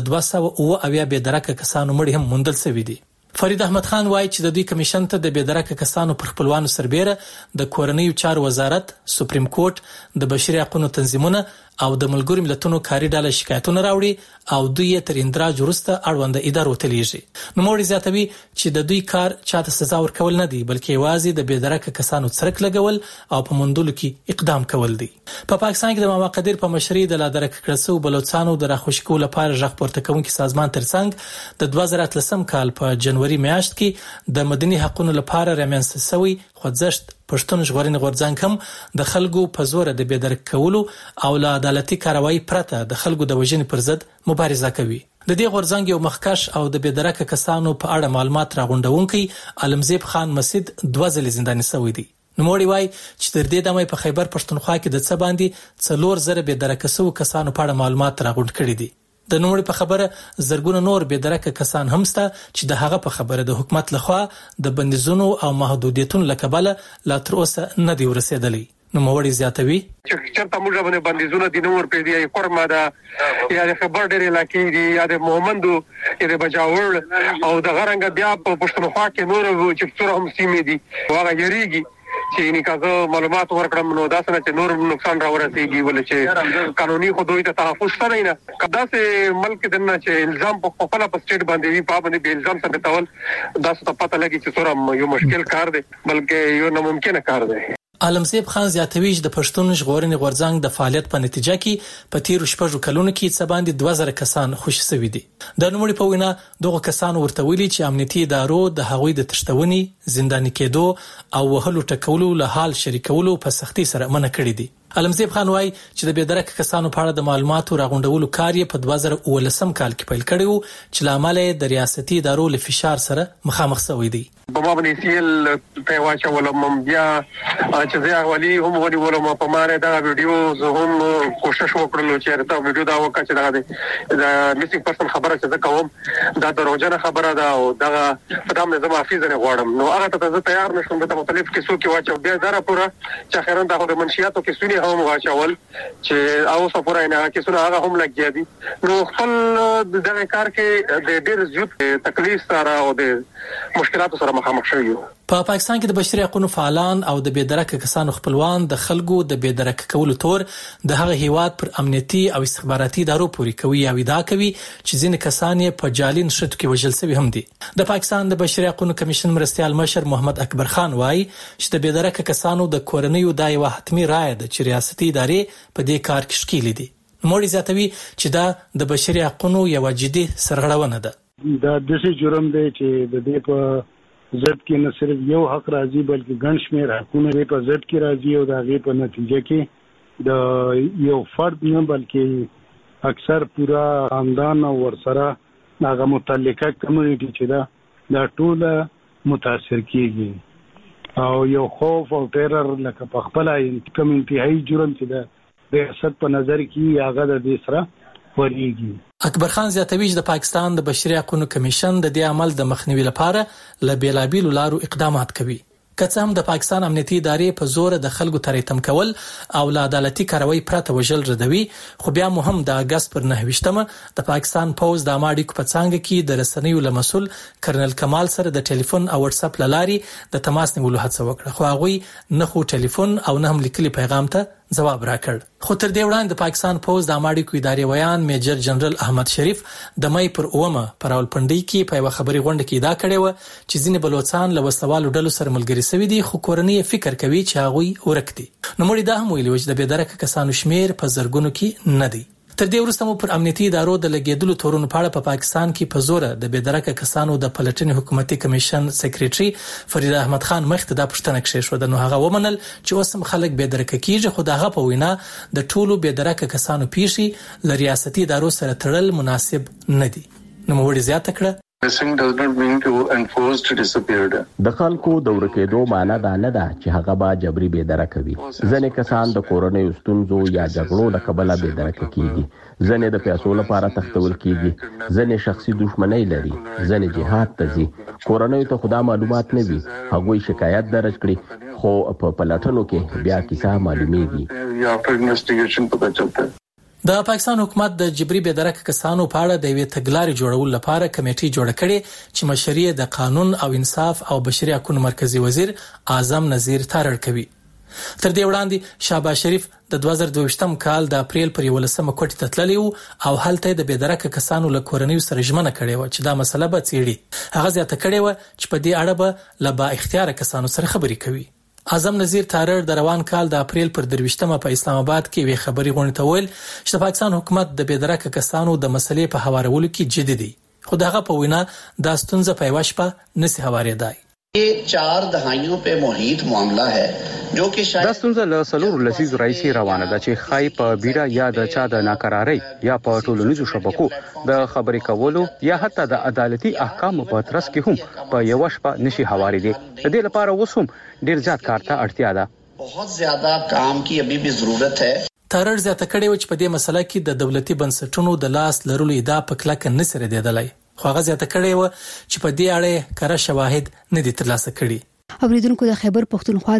208 بېدرکه کسانو مړي هم موندل شوي دي. فرید احمد خان وایي چې د دوی کمیشن ته د بېدرکه کسانو پر خپلوانو سربېره د کورنیو چارو وزارت، سپریم کورټ، د بشري حقوقو تنظیمونه او د ملګرو ملتونو کاري ډله شکایتونه راوړي او دوی تر اندراج وروسته اړوند ادارو ته لیږي. نوموړي زیاتوي چې د دوی کار چاته سزا ورکول نه دی بلکې یوازې د بېدرکه کسانو څرک لګول او په موندلو کې اقدام کول دي. په پاکستان کې د ماما قدیر په مشرۍ د لادرک کړسو بلوچستانو د راخوشي کولو لپاره ژغ پورته کوونکي سازمان ترڅنګ د 2013 کال په جنوري میاشت کې د مدني حقوقو لپاره رامنځته شوی خوځښت پښتون ژغورنې غورځنګ هم د خلکو په زور د بېدرکه کولو او له عدالتي کاروایی پرته د خلکو د وژنې پر ضد مبارزه کوي. د دې غورځنګ یو مخکش او د بېدرکه کسانو په اړه معلومات راغونډونکي علمزیب خان مسعود 2 ځله زنداني شوی دی. نوموړي وایي چې تر دې دمه په خیبر پښتونخوا کې د څه باندې 4000 بېدرکه شوو کسانو په اړه معلومات راغونډ کړي دي. د نوموړي په خبره زرګونه نور بېدرکه کسان هم شته چې د هغه په خبره د حکومت لخوا د بندیزونو او محدودیتونو لکبله لا تر اوسه نه دی ورسېدلی. نوموړي زیاتوي چې چرته موږ باندې بندیزونه دي نور په دی کورما دا یا د خبر ډېر علاقې دي یا د مومندو یا د بجاور او د غرنګ بیا په پښتونخوا کې نور چې څوره هم سیمې دي هغه یریږي چې نکازه معلومات ورکړم نو دا څنګه چې نور نقصان راورسېږي ولې چې قانوني خودوی ته تحفظ شته نه کدا سه ملک دنه چې الزام په خپل په سټیټ باندې وی په باندې به الزام څنګه تول دا څه پته لګي چې څوره یو مشکل کار دی بلکې یو ناممکن کار دی. علمزیب خان زیاتوي چې د پښتون ژغورنې غورځنګ د فعالیت په نتیجه کې په تیر 6 کلونو کې څه باندې 2000 کسان خوشي شوي دي. د نوموړي په وینا دغه کسان ورته ویلي چې امنیتي ادارو د هغوی د تښتونې، زنداني کېدو او وهلو ټکولو له حال شریکولو په سختي سره منع کړی دي. علمزیب خان وایي چې د بېدرکه کسانو په اړه د معلوماتو راغونډولو کار یې په 2019 کال کې پیل کړی و چې لامل یې د ریاستي ادارو له فشار سره مخامخ شوی دی. په ما باندې سیل په واچو ولوم بیا چې زه اولی هم ونی ولوم په ماره دا ویډیو زه هم کوشش وکړم چې دا ویډیو دا وکړم چې دا میسینګ پرسن خبره چې زه کوم دا دروژنه خبره ده او دا په دامه زما حافظ نه غواړم نو هغه ته زه تیار نشم په مختلف کیسو کې واچو بیا دا راپوره چې خیرن دا د منشیاتو کې سونی هم واچول چې او سفر نه کې سونه هغه هم لګیا دي نو خپل دغه کار کې د ډېر زیات تکلیف سره او د مشکلاتو سره مخامخ شوی. په پاکستان کې د بشري حقوقو فعالان او د بېدرکه کسانو خپلوان د خلکو د بېدرکه کولو تور د هغه هیواد پر امنیتي او استخباراتي ادارو پورې کوي او ادعا کوي چې ځینې کسان یې په جعلي نښتو کې وژل شوي هم دي. د پاکستان د بشري حقوقو کمیشن مرستیال مشر محمد اکبر خان وایي چې د بېدرکه کسانو د کورنیو د یو حتمي رایه د ریاستي ادارې په دې کار کې شکیل دي. نوموړي زیاتوي چې دا د بشري حقوقو یو جدي سرغړونه ده. دا د څه جرم دی چې د دې په ضد کې نه صرف یو حق راځي بلکې ګڼ شمېر حقونه په ضد کې راځي او د هغې په نتیجه کې د یو فرد نه بلکې اکثر پورا خاندان او ورسره هغه متعلقه کمیونټي چې دا ټوله متاثر کیږي او یو خوف او ټیرر لکه په خپل کوم انتهایی جرم چې د ریاست په نظر کې هغه د دې سره ورېږي. اکبر خان زیاتوي چې د پاکستان د بشري حقوقو کمیشن د دې عمل د مخنیوي لپاره له بیلابیلو لارو اقدامات کوي. که څه هم د پاکستان امنیتي ادارې په زور د خلکو تریتم کول او له عدالتي کاروایی پرته وژل ردوي خو بیا مو هم د اگست پر 9 د پاکستان پوز د اماډیکو په څنګه کې د رسنیو له مسول کرنل کمال سره د ټلیفون او واتس اپ لاري د تماس نیولو هڅه وکړه خو هغه نه خو ټلیفون او نه هم لیکلي پیغام ته جواب راکړ. خو تر دې وړاندې د پاکستان پوز د اماډیکو ادارې ویان میجر جنرال احمد شریف د مې پر 9 پر راولپنډي کې په یو خبري غونډه کې ادعا کړې و چې ځینې بلوچستان له وسوالو ډلو سره ملګري شوي دي خو کورنۍ فکر کوي چې هغه ورک دي. نو مړي دا هم ویلي و چې د بېدرکه کسانو شمیر په زرګونو کې نه دی. تر دې وروسته مو پر امنیتي ادارو د لګیدلو تورونو په اړه په پاکستان کې په زور د بېدرکه کسانو د پلټنې حکومتي کمیشن سکریټري فرید احمد خان مخ ته د پښتنه کښې شو. نو هغه ومنل چې اوس هم خلک بېدرکه کیږي، خو دغه په وینا د ټولو بېدرکه کسانو پیښې ل ریاستي ادارو سره تړل مناسب نه دي. نو موږ زیاته کړه د خلکو د ورکېدو معنا دا نه ده چې هغه به جبري بېدرکه وي. ځینې کسان د کورنیو ستونزو یا جګړو له کبله بېدرکه کیږي، ځینې د پیسو لپاره تښتول کیږي، ځینې شخصي دښمنۍ لري، ځینې جهاد ته ځي. کورنیو ته خدا معلومات نه وي، هغوی شکایت درج کړي، خو په پلټنو کې بیا کیسه معلومیږي. د پاکستان حکومت د جبري بېدرکه کسانو په اړه د یوې تګلارې جوړولو لپاره کمیټې جوړه کړې چې مشري د قانون او انصاف او بشري حقوقو مرکزی وزیر اعظم نذیر تارړ کوي. تر دې وړاندې شهباز شریف د 2022م کال د اپریل پر 11مه کوټې ته تللی او هلته د بېدرکه کسانو له کورنیو سره ژمنه کړې و چې دا مسله به څېړي. هغه زیاته کړې و چې په دې اړه به له با اختیاره کسانو سره خبرې کوي. اعظم نذیر تارړ د روان کال د اپریل پر 23مه په اسلام آباد کې وی خبري غونډه ته ویل چې د پاکستان حکومت د بېدرکه کسانو د مسلې په هوارولو کې جدي دی، خو دغه په وینا دا ستونزه په یوه شپه نسی هوارېدای. ये 4 दहाइयों पे मुहित मामला है जो कि دا ستونزه له څلورو لسیزو راهیسې روانه ده چې ښایي په بیړه یا د چا د ناکرارۍ یا په ټولنیزو شبکو د خبرې کولو یا حتی د عدالتي احکامو په ترڅ کې هم په یوه شپه نشي هوارېدی. د دې لپاره اوس هم ډېر زیات کار ته اړتیا ده. बहुत ज्यादा काम की अभी भी जरूरत है. تارړ زیاته کړې و چې په دې مسله کې د دولتي بنسټونو د لاس لرلو ادعا په کلکه نه سره دیدلای، خو هغه زیاته کړې و چې په دې اړه کره شواهد نه دي ترلاسه کړي. اوریدونکو د خیبر پښتونخوا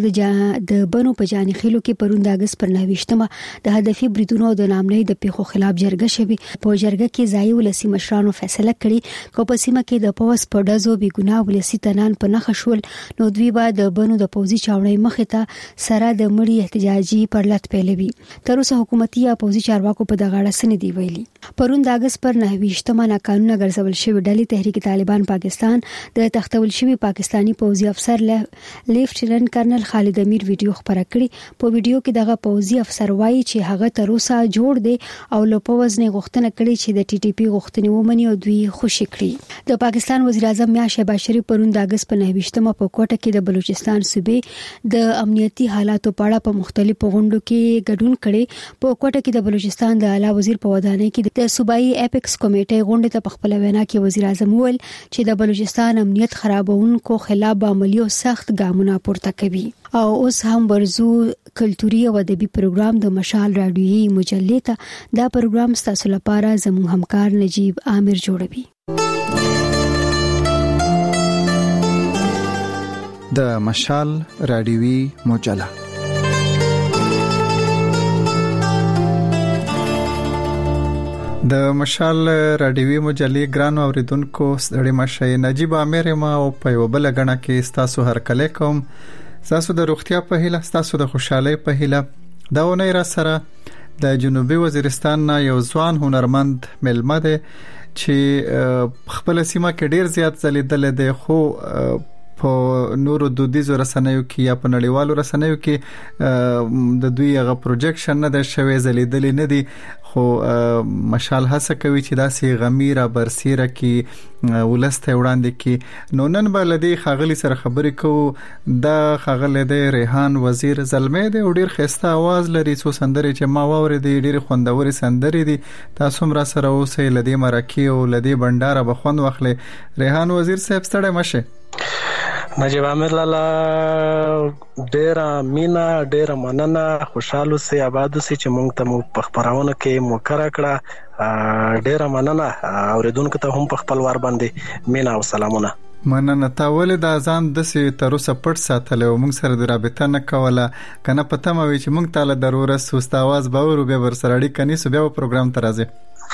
د بنو په جاني خېلو کې پرون د اگست پر 29مه د هدفي بریدونو د نامنۍ د پیښو خلاف جرګه شوی. په جرګه کې ځای ولسی مشرانو فیصله کړې کو په سیمه کې د پوس په ډزو بي ګناه ولسی تنان په نخښ شول، نو دوی به د بنو د پوزي چاوړې مخې ته سره د مړی احتجاجي پرلط پیلوي. تر اوسه حکومتي یا پوزي چارواکو په دغه اړه سن دی ویلي. پرون د اگست پر 29مه ناقانونه ګرځول شوی ډلې تحریک طالبان پاکستان د تختول شوی پاکستانی پوزي افسر لیفټیننټ کرنل خالد امیر ویډیو خبره کړې. په ویډیو کې دغه پوزي افسر وایي چې هغه تر اوسه جوړ دی او له پوز نه غوښتنه کړې چې د ټي ټي پی غوښتنې ومني او دوی خوشي کړي. د پاکستان وزیر اعظم میاں شهباز شریف پرون د اگست په 29مه په کوټه کې د بلوچستان صوبې د امنیتي حالاتو په اړه په مختلفو غونډو کې ګډون کړي. په کوټه کې د بلوچستان د اعلی وزیر په ودانۍ کې د صوبایي اپیکس کمیټې غونډه ته په خپل وینا کې وزیر اعظم وویل چې د بلوچستان امنیت خرابونکو خلاف به عملی او سخت ګامونه پورته کوي. او اوس هم ورزو کلتوري او ادبي پروګرام د مشال رادیويي مجلې ته دا پروګرام ستاسو لپاره زموږ همکار نجیب عامر جوړوي. د مشال رادیويي مجله د مشال رادیوي مجلې ګرانو اوریدونکو ستړي مشه. نجیب عامر ما او په یو بل غنه کې ستاسو هر کله کوم، ستاسو د روغتیا په هیله، ستاسو د خوشحالۍ په هیله. دا ونې را سره د جنوبي وزیرستان نه یو ځوان هنرمند ملمه دی چې خپل سیمه کې ډیر زیات ځلیدل دی، خو په نورو دودیزو رسنیو کې یا په نړیوالو رسنیو کې د دوی هغه پروجیکشن نه د شوي ځلیدل نه دي، خو مشال هڅه کوي چې داسې غمیره برسیره کې ولسته وړاندې کې. نو نن به لدی خاغلی سره خبرې کوو. دا خاغلی دی ریحان وزیر زلمې دی او ډیر خسته आवाज لري. څو سندرې چې ما واورېدې ډیر خوندوري سندرې دي. تاسو هم را سره اوسئ، لدی مرکه او لدی بنداره به خوند واخلئ. ریحان وزیر صاحب ستړی مشه. نجیب عامر لالا ډیره مینا ډیره مننه، خوشاله سي آباد سي چې مونږ ته مو په خبرونه کې موکره کړه. ډیره مننه اوریدونکو ته هم په خپل وار باندې مینا او سلامونه. مننه. تا ولې د ځان د سي تر اوسه پټ ساتل او موږ سره د رابطه نه کوله؟ کنه پته مې چې موږ تعالی ضرورت سوست आवाज باور به ورسره اړیکه نیسو بیا پروګرام ته راځي.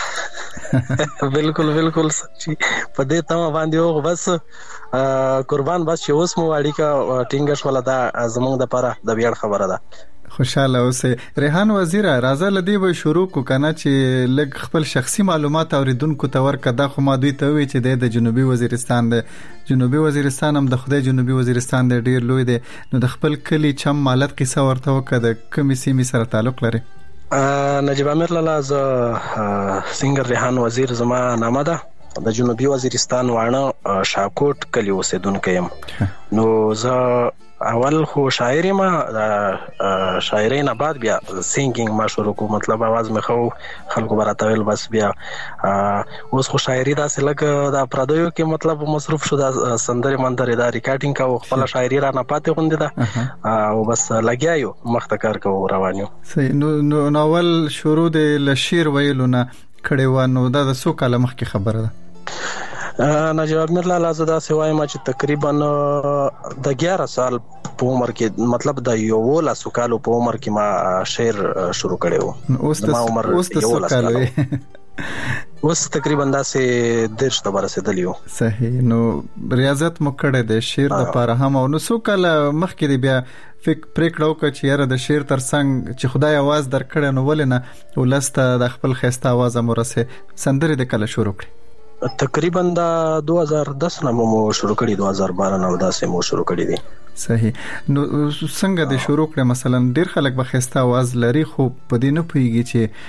بالکل بالکل سچي په دې تمه باندې او بس قربان بس چې اوس مو اړیکه ټینګش ولا دا زمونږ د لپاره د ویاړ خبره ده. خوشاله اوسئ. ریحان وزیر راځه لدی به شروع کو کنه چې لګ خپل شخصي معلومات اوریدونکو ته ورکړه. دا خو ما دوی ته وی چې د جنوبي وزیرستان دی. جنوبي وزیرستان هم د خدای جنوبي وزیرستان دی ډیر لوی دی. نو د خپل کلی چم مالت قصه ورته وکړه، د کومې سیمې سره تعلق لري؟ نجیب امیر لالا ز سنگر ریحان وزیر زما نامه ده، د جنوبي وزیرستان واڼه شاکوټ کلی اوسیدونکی یم. نو زه اول خو شاعر یم، شاعرۍ نه بعد بیا سینګینګ ما شروع کوم، مطلب आवाज مې خو خلکو براته ویل، بس بیا اوس خو شاعري داسې لکه د پردیو کې مطلب مصروف شو، د سندرې مندرې دا ریکارډینګ کوو، خپل شاعري را نه پاتې غوندې ده او بس لګیا یو مخته کار کوو روان یو. صحیح. نو اول شروع د لشیر ویلو نه کړي و، نو دا د څو کال مخکې خبره ده؟ نجیب امیر لالا زه داسې وایم چې تقریبا د 11 سال په عمر کې، مطلب د 11 کالو په عمر کې ما شعر شروع کړی و. زما عمر 11 کال وي. اوس تقریبا داسې 10 ته ورسېدلی و. صحیح. نو ریاضت مو کړی د شعر لپاره هم، او نو څو کال مخکې بیا پریکړه وکړه چې یاره د شعر ترڅنګ چې خدای आवाज درکړی نو ولې نه ولسته د خپل ښایسته आवाज امورسه سندرې د کله شروع کړې؟ تقریبا دا 2010 نه مو شروع کړی، 2012 نه داسې مو شروع کړی دي. صحیح. نو څنګه د شروع کړه؟ مثلا ډیر خلک به خسته आवाज لري خو په دې نه پويږي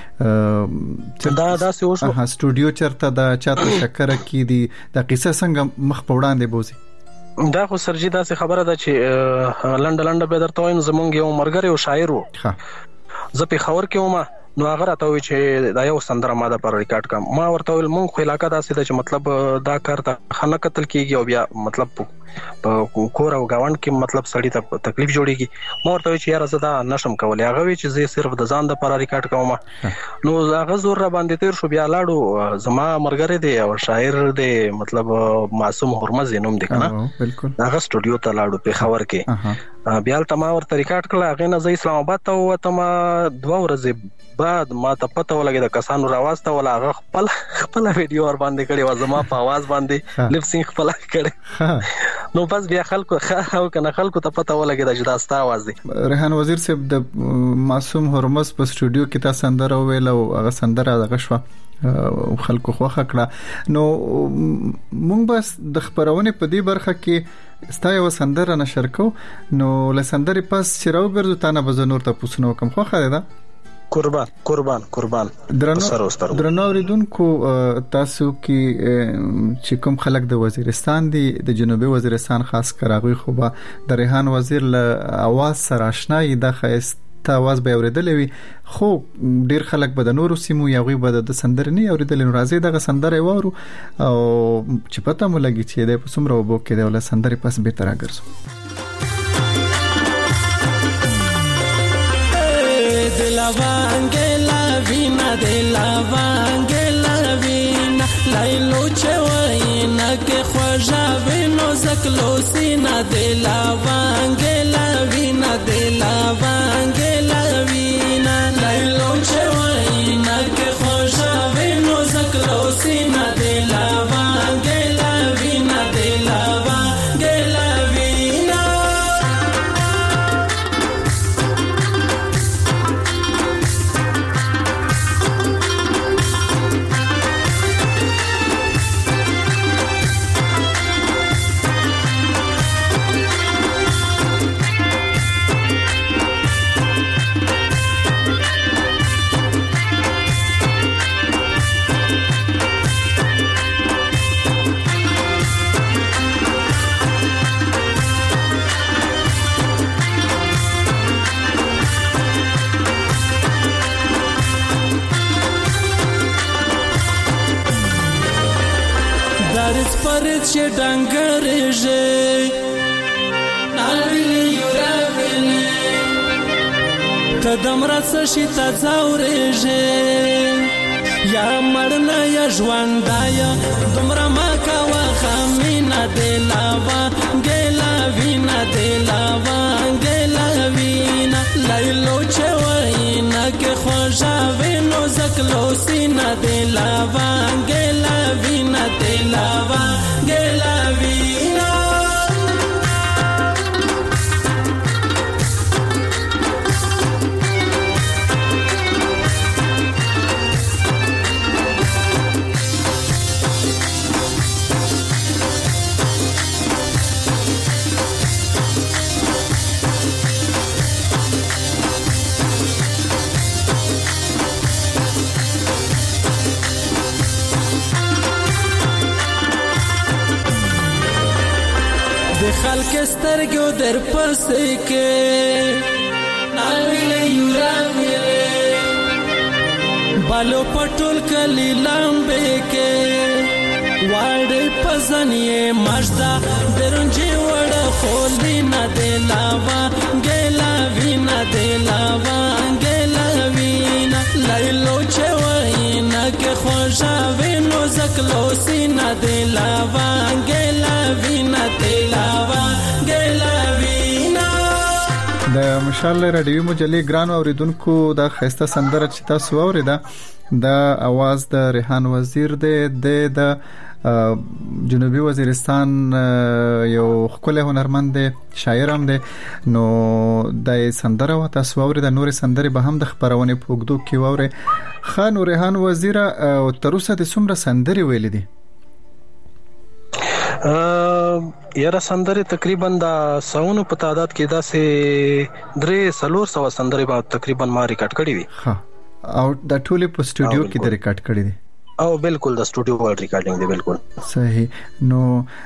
چې دا داسې وشو سټوډیو چرته دا چاته شکر کې دي د قصه څنګه مخ په وړاندې بوزي. دا خو سرجی داسې خبره ده چې لنډ به درته وایم، زمونږ یو مرګره یو شاعر وو، زه په خبر کې ومه، نو هغه راته وی چې دا یو سندره ماده پر ریکارډ کم. ما ورته ویل مونږ خو علاقه داسې ده چې مطلب دا کار ته خنه قتل کیږي او بیا مطلب په کور او گاوند کې مطلب سړی ته تکلیف جوړیږي. ما ورته وی چې یاره زه دا نشم کولای. هغه وی چې زه صرف د ځان د پر ریکارډ کوم. نو هغه زور را باندې تیر شو. بیا لاړو، زما مرګره دی او شاعر دی، مطلب معصوم هرمز نوم دی کنه، هغه سټوډیو ته لاړو په خبر کې. بیا تل ما ورته ریکارډ کړل. هغه نه زه اسلام آباد ته وته، ما 2 ورځې بعد ما ته پته ولګی د کسانو راواسته ولا هغه خپل ویډیو ور باندې کړی و، زما په आवाज باندې لپ سینګ خپل کړی. نو بس بیا خلکو او کنه خلکو ته پته ولګی دا چې دا ستا आवाज دی. ریحان وزیر صاحب د معصوم هرمز په سټوډیو کې تاسو سندره ویل او هغه سندره دغه شو خلکو خوخه کړه. نو مونږ بس د خبرونه په دې برخه کې ستا یو سندره نشر کو، نو له سندرې پس چې راوګرځو تانه به نور ته پوښتنه وکم. خو خاله ده قربان درنو اوریدونکو، تاسو کې چې کوم خلک د وزیرستان دي، د جنوبي وزیرستان خاص کراغوي خو به د ریحان وزیر له आवाज سره آشنای د خاصه आवाज به اوریدلې وي، خو ډیر خلک به د نورو سیمو یا غوي به د سندرې نه اوریدل. نو راځي دغه سندره وورو او چې پته مو لګي چې د پسمره وبو کې د ول سندرې پس به تر راګرځو. La vina de la vina la luce waina ke khwaja vino zaklo sina de la vina de la vina la luce waina ke khwaja vino zaklo sina de la vina de la چې ډنګرېږي نالوي یوراوي قدم راڅشي تا ځاورېږي یا مړنه یا ژوندایا دومره ما کاوه خمینا د لاوا ګلا وینا د لاوا ګلا وینا لایلو چې وینا کې خوشا وینو زکلو سینا د لاوا ګلا وینا د لاوا ګلا وینا کسترګو در پسې کې ناویلې یورانې بالو پټول کلی لامبې کې واړې پزنې مجدا درنجي وړ خولې نه دلاوا ګلا وینا دلاوا ګلا وینا لایلو چوینا کې خوشاوي نو زکلو سینا دلاوا ګلا وینا دلاوا ګلا وینا د مشال رادیوي مجلې ګران اوریدونکو د خسته سندره چې تاسو اوریدا د आवाज د ریحان وزیر د جنوبي وزیرستان یو خپل هنرمند دی شاعر هم دی نو د سندره و تاسو اوریدا نور سندره به هم د خبرونه پوګدو کې وره خان ریحان وزیر او تروسه د څومره سندره ویل دي یاره سندره تقریبا د ساونو په تعداد کې دا سه 300 سندره به تقریبا ما ریکارډ کړې دي ها او د ټوله په سټوډیو کې د ریکارډ کړې دي او بالکل د سټوډیو ورډ ریکارډینګ دی بالکل صحیح نو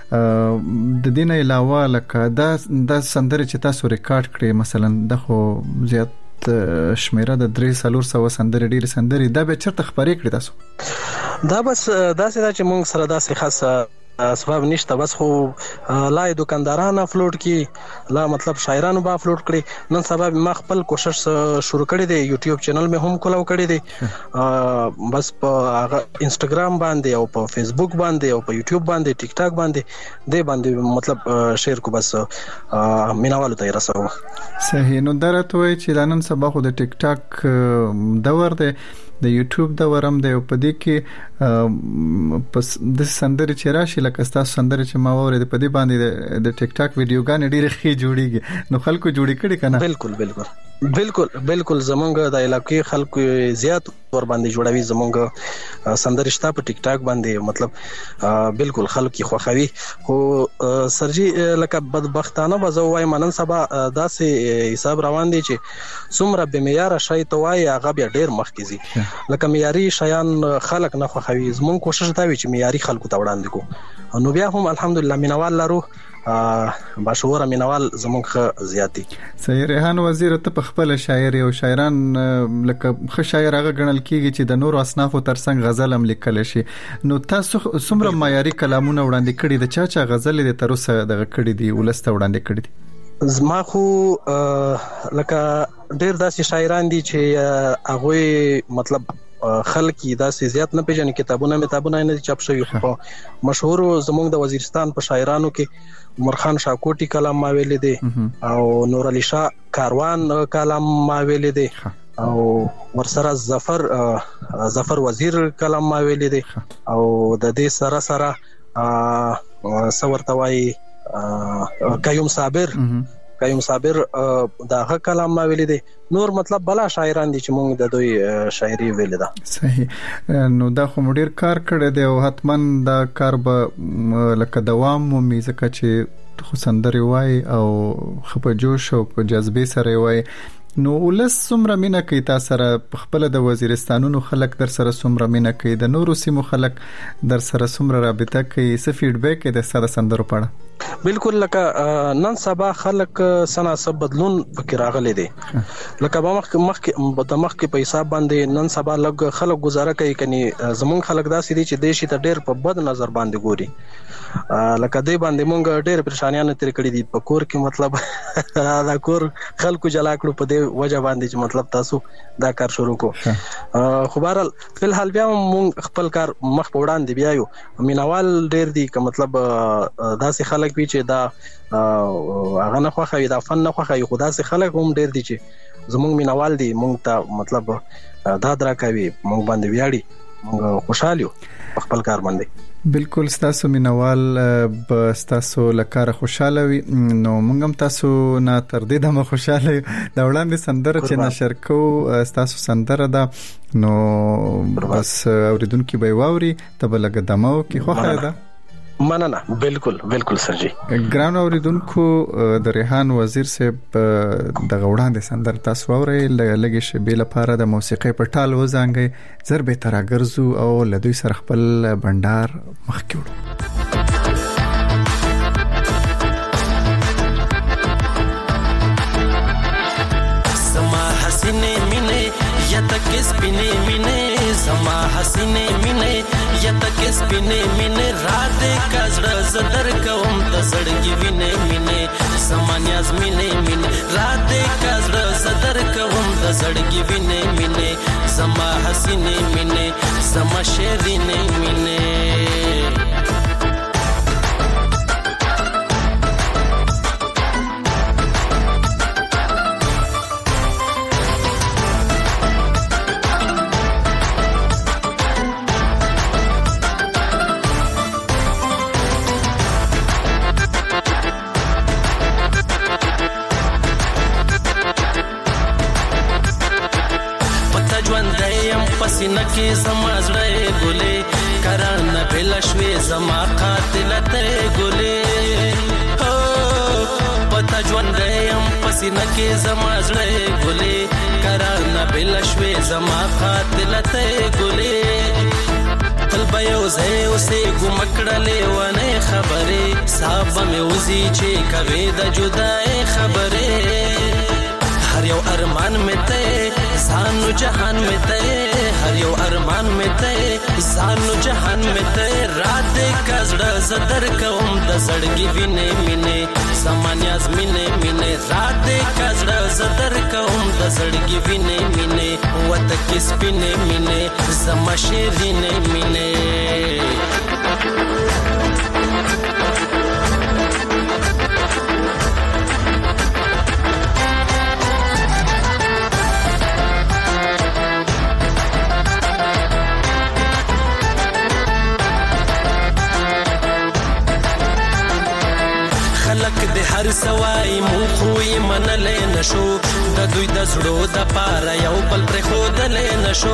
د دین علاوه لکه دا سندره چې تاسو ریکارډ کړې مثلا د خو زیات شمیره د 300 سندره ډیر سندره دا به چرته خبرې کړې تاسو دا بس دا چې موږ سره دا څه خاصه اسباب نشته بس خو لای دکانداران افلوډ کی لا مطلب شاعرانو با افلوډ کړي نن سبا ما خپل کوشش شروع کړی دی یوټیوب چینل مې هم کولو کړی دی بس په انستګرام باندې او په فیسبوک باندې او په یوټیوب باندې ټیک ټاک باندې مطلب شیر کو بس مینوالو ته رسو صحیح نو درته وای چې نن سبا خو د ټیک ټاک دور دی د یوټیوب د ورم دی په دې کې پس د سندره چې راشي لکه تاسو سندره چې ما وره په دې باندې د ټیک ټاک ویډیوګان ډېر ښه جوړیږي نو خلکو جوړی کړي کنه بالکل زمونږ د علاقې خلکو زیات ور باندې جوړوي زمونږ سندره شته په ټیک ټاک باندې مطلب بالکل خلک خوخوي خو سرجی لکه بدبختانه بزوای منن سبا داسې حساب روان دي چې څومره به معیار شای توای هغه بیا ډیر مخکې لکه معیاري شیان خلک نه خوخوي زمونږ کوشش دا وي چې معیاري خلکو ته وړاندې کو نو بیا هم الحمدلله مینوال لرو باشعور مینوال زمونږ زیاتی صحیح ریحان وزیر ته په خپل شاعر او شاعران لکه خ شاعر هغه غنل کیږي چې د نور اصناف ترڅنګ غزل هم لیکل شي نو تاسو څومره معیاري کلامونه وړاندې کړي د چا غزل د تروسه دغه کړي دي ولسته وړاندې کړي دي زما خو لکه ډیر داسې شاعران دي چې هغه مطلب خلک داسې زیات نه پیژني کتابونه نه چاپ شوی خو مشهور زمونږ د وزیرستان په شاعرانو کې عمر خان شاکوټي کلام ما ویل دي او نور علي شاه کاروان کلام ما ویل دي او ورسره ظفر وزیر کلام ما ویل دي او د دې سره سورتوي قیوم صابر داغه کلام ما ویل دي نور مطلب بلا شاعران دي چې موږ د دوی شاعري ویل ده صحیح نو دا خو ډیر کار کړی دی او حتمن دا کار به لکه دوام مومي ځکه چې خو سندري وای او خپه جوش او په جذبه سره وای نو ولس څومره مینه کوي تاسو سره خپل د وزیرستانونو خلک در سره څومره مینه کوي د نورو سیمو خلک در سره څومره رابطه کوي څه فیډبیک د ساده سندرو په اړه بالکل لکه نن سبا خلک سناسب بدلون فکر راغلي دي لکه مخکې په حساب باندې نن سبا لګ خلک گزاره کوي کني زمون خلک داسې دي چې دیشي ته ډېر په بد نظر باندې ګوري لکه دې باندې مونږ ډېر پریشانیاں تیر کړې دي په کور کې مطلب دا کور خلکو جلا کړو په دې وجه باندې چې مطلب تاسو دا کار شروع کو خو بهرحال فلحال بیا مونږ خپل کار مخ په وړاندې بیايو مینوال ډېر دي که مطلب داسې خلک وي چې دا هغه نه خوښوي دا فن نه خوښوي خو داسې خلک هم ډېر دي چې زمونږ مینوال دي مونږ ته مطلب دا درکوي مونږ باندې ویاړي مونږ خوشاله یو خپل کار باندې بالکل تاسو مینوال به تاسو لکه خوشاله وي نو موږ هم تاسو نه تر دې دمه خوشاله دا وړاندې سندره چې نشر کو تاسو سندره ده نو بس اوریدونکو به واوري ته بلګ دمو کې خوخه ده مننه بالکل سرجی ګران اوریدونکو د ریحان وزیر صاحب د غوړاندې سندر تاسو اورئ لګي شبي لپاره د موسیقي په ټال وزانګي ضربه تراګرزو او لدوی سره خپل بندر مخکې وړو یتکه سپینې مینې زما حسینې مینې یتکه سپینې مینې را دې کزړه زدر کوم د زړګي وینې مینې زما نیاز مینې مینې را دې کزړه زدر کوم د زړګي وینې مینې زما حسینې مینې زما شیرینې مینې پسینه کې زما زړه ګلې کرانه بلشوي زما قاتلته ګلې پتا ژوند یم پسینه کې زما زړه ګلې کرانه بلشوي زما قاتلته ګلې تل به یو ځای اوسې ګمکړلې ونه خبرې صاحب مې وزي چې کوي د جدای خبرې هر یو ارمان مې ته سانو جهان مې ته هر یو ارمان مې ته سانو جهان مې ته رات کزړه زدر کوم د زړګي وینې مینې سمانیاز مینې مینې رات کزړه زدر کوم د زړګي وینې مینې وته کې سپینې مینې زما شیرینې مینې هر سوای مو خوې منلې نشو د دوی د زړو د پاره یو بل پر خودلې نشو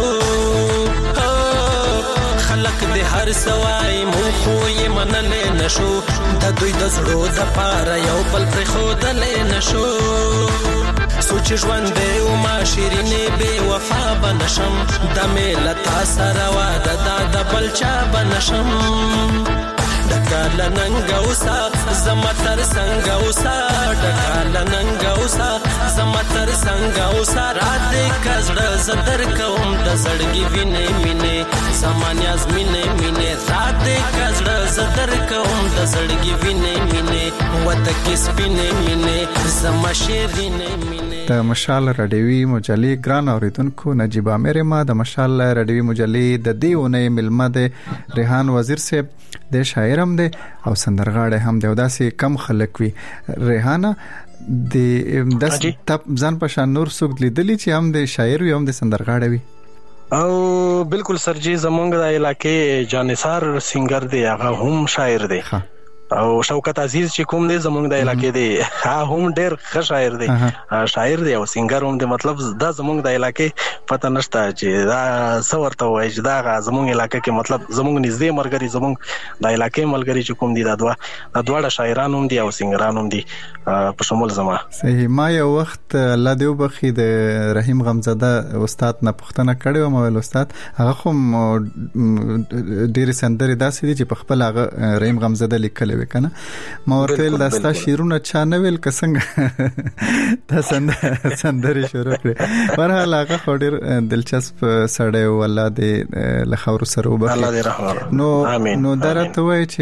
خلق دې هر سوای مو خوې منلې نشو د دوی د زړو د پاره یو بل پر خودلې نشو سوچ ژوند دې او ما شیرینې بے وفا بنشم د ملتا سره واده د بلچا بنشم ډکال ننګوسا زما تر څنګه اوسا ډکال ننګوسا زما تر څنګه اوسا رات کزړه زدر کوم د زړګي وینې مینې سمانیاز مینې مینې رات کزړه زدر کوم د زړګي وینې مینې وته کې سپینې مینې زما شیرینې مینې د مشال رادیوي مجلې ګران اوریدونکو نجیب عامر ما د مشال رادیوي مجلې د دیونه ملمه د ریحان وزیر صاحب د شاعرم دی او سندرغاړی هم دی او داسې کم خلک وي ریحانه د ځان په شان نور څوک لیدلی چې هم د شاعر وي هم د سندرغاړی وي او بالکل سرجی زمونږ د علاقې جانثار سنگر دی هغه هم شاعر دی او شوکت عزیز چې کوم دی زمونږ د علاقې دی هم ډېر ښه شاعر دی شاعر دی او سنگر هم دی مطلب دا زمونږ د علاقې پته نشته چې دا څه ورته وایي چې دا زمونږ علاقې کې مطلب زمونږ نږدې ملګري زمونږ د علاقې ملګري چې کوم دي دا دواړه شاعران هم دي او سنگران هم دي په شمول زما صحیح ما یو وخت الله دې وبخي د رحیم غمزاده استاد نه پوښتنه کړې و مو استاد هغه خو ډېر سندري داسې دي چې په خپل هغه رحیم غمزاده لیکل وکنه ما ورته داستا شیرونه چا نه ویل کسنګ دا سندري شروع کړې ورحال هغه ډېر دلچسپ سړی او الله دې لخور سره وبخي نو درته وای چې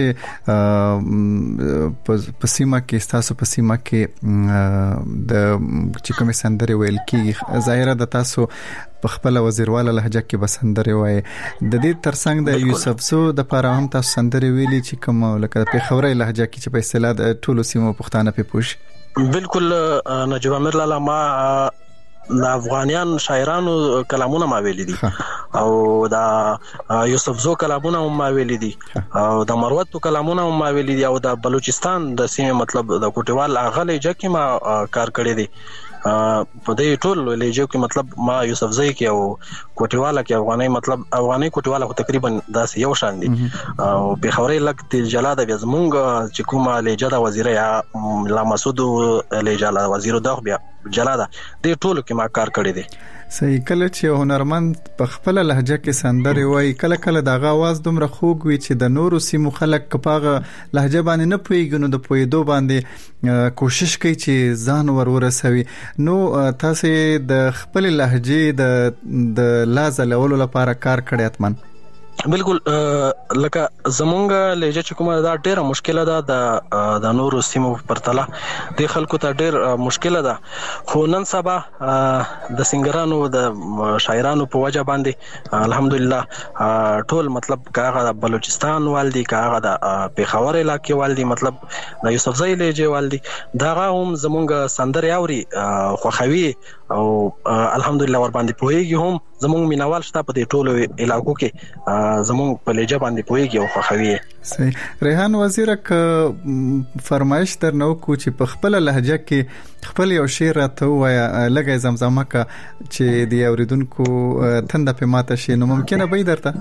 پسیمه کې تاسو پسیمه کې د چې کوم سندري ویل کی ظاهره د تاسو په خپل وزیرواله لهجه کې بسندري وای د دې ترڅنګ د یوسف زو د پاره هم تاسو سندري ویلي چې کوم لکه په خوري لهجه کې چې په اصطلاح د ټولو سیمو پښتانه په پوښ بالکل نجیب عامر لاله ما د افغانیان شاعرانو کلامونه ما ویلي دي او دا یوسف زو کلامونه ما ویلي دي او د مروت کلامونه ما ویلي دي او د بلوچستان د سیمه مطلب د کوټوال اغله جکه ما کار کړی دي په دې ټول لهجو کې مطلب ما یوسف زئی کې او کوټواله کې افغاني مطلب افغاني کوټواله تقریبا داس یو شان دي او په خوري لک تل جلاده زمونږ چې کومه لهجه د وزیر یا لا مسعود لهجه وزیر دغه بیا جلا ده د ټولو کې ما کار کړی دی. صحیح. کله چې هنرمند په خپل لهجه کې سندرې وایي کله د هغه आवाज دومره خوږ وي چې د نورو سیمو خلک کپاغه لهجه باندې نه پوهیږي نو د پوهېدو باندې کوشش کوي چې ځان ورسوي. نو تاسو د خپل لهجې د لازلولو لپاره کار کړی اتمن؟ بالکل لکه زمونږ لهجه چې کومه دا ډیره مشکله ده د نورو سیمو پرتله د خلکو ته ډیر مشکله ده. خو نن سبا د سنگرانو د شاعرانو په وجه باندې الحمدلله ټول مطلب کاغه د بلوچستان والدي کاغه د پیښور علاقې والدي مطلب د یوسفزۍ لهجه والدي داغه هم زمونږ سندرې اوري خوخوي او الحمدلله ور باندې پوهیږي. هم زمونږ مینوال شته په دې ټولو علاقو کې زمونږ په لهجه باندې پوهیږي او خوخوي. صحیح. ریحان وزیر ک فرمایش درنو کو چې په خپل لهجه کې خپل یو شعر ته وایا لګي زمزمه کا چې دی اوریدونکو تند په ماته شي نو ممکنه به درته؟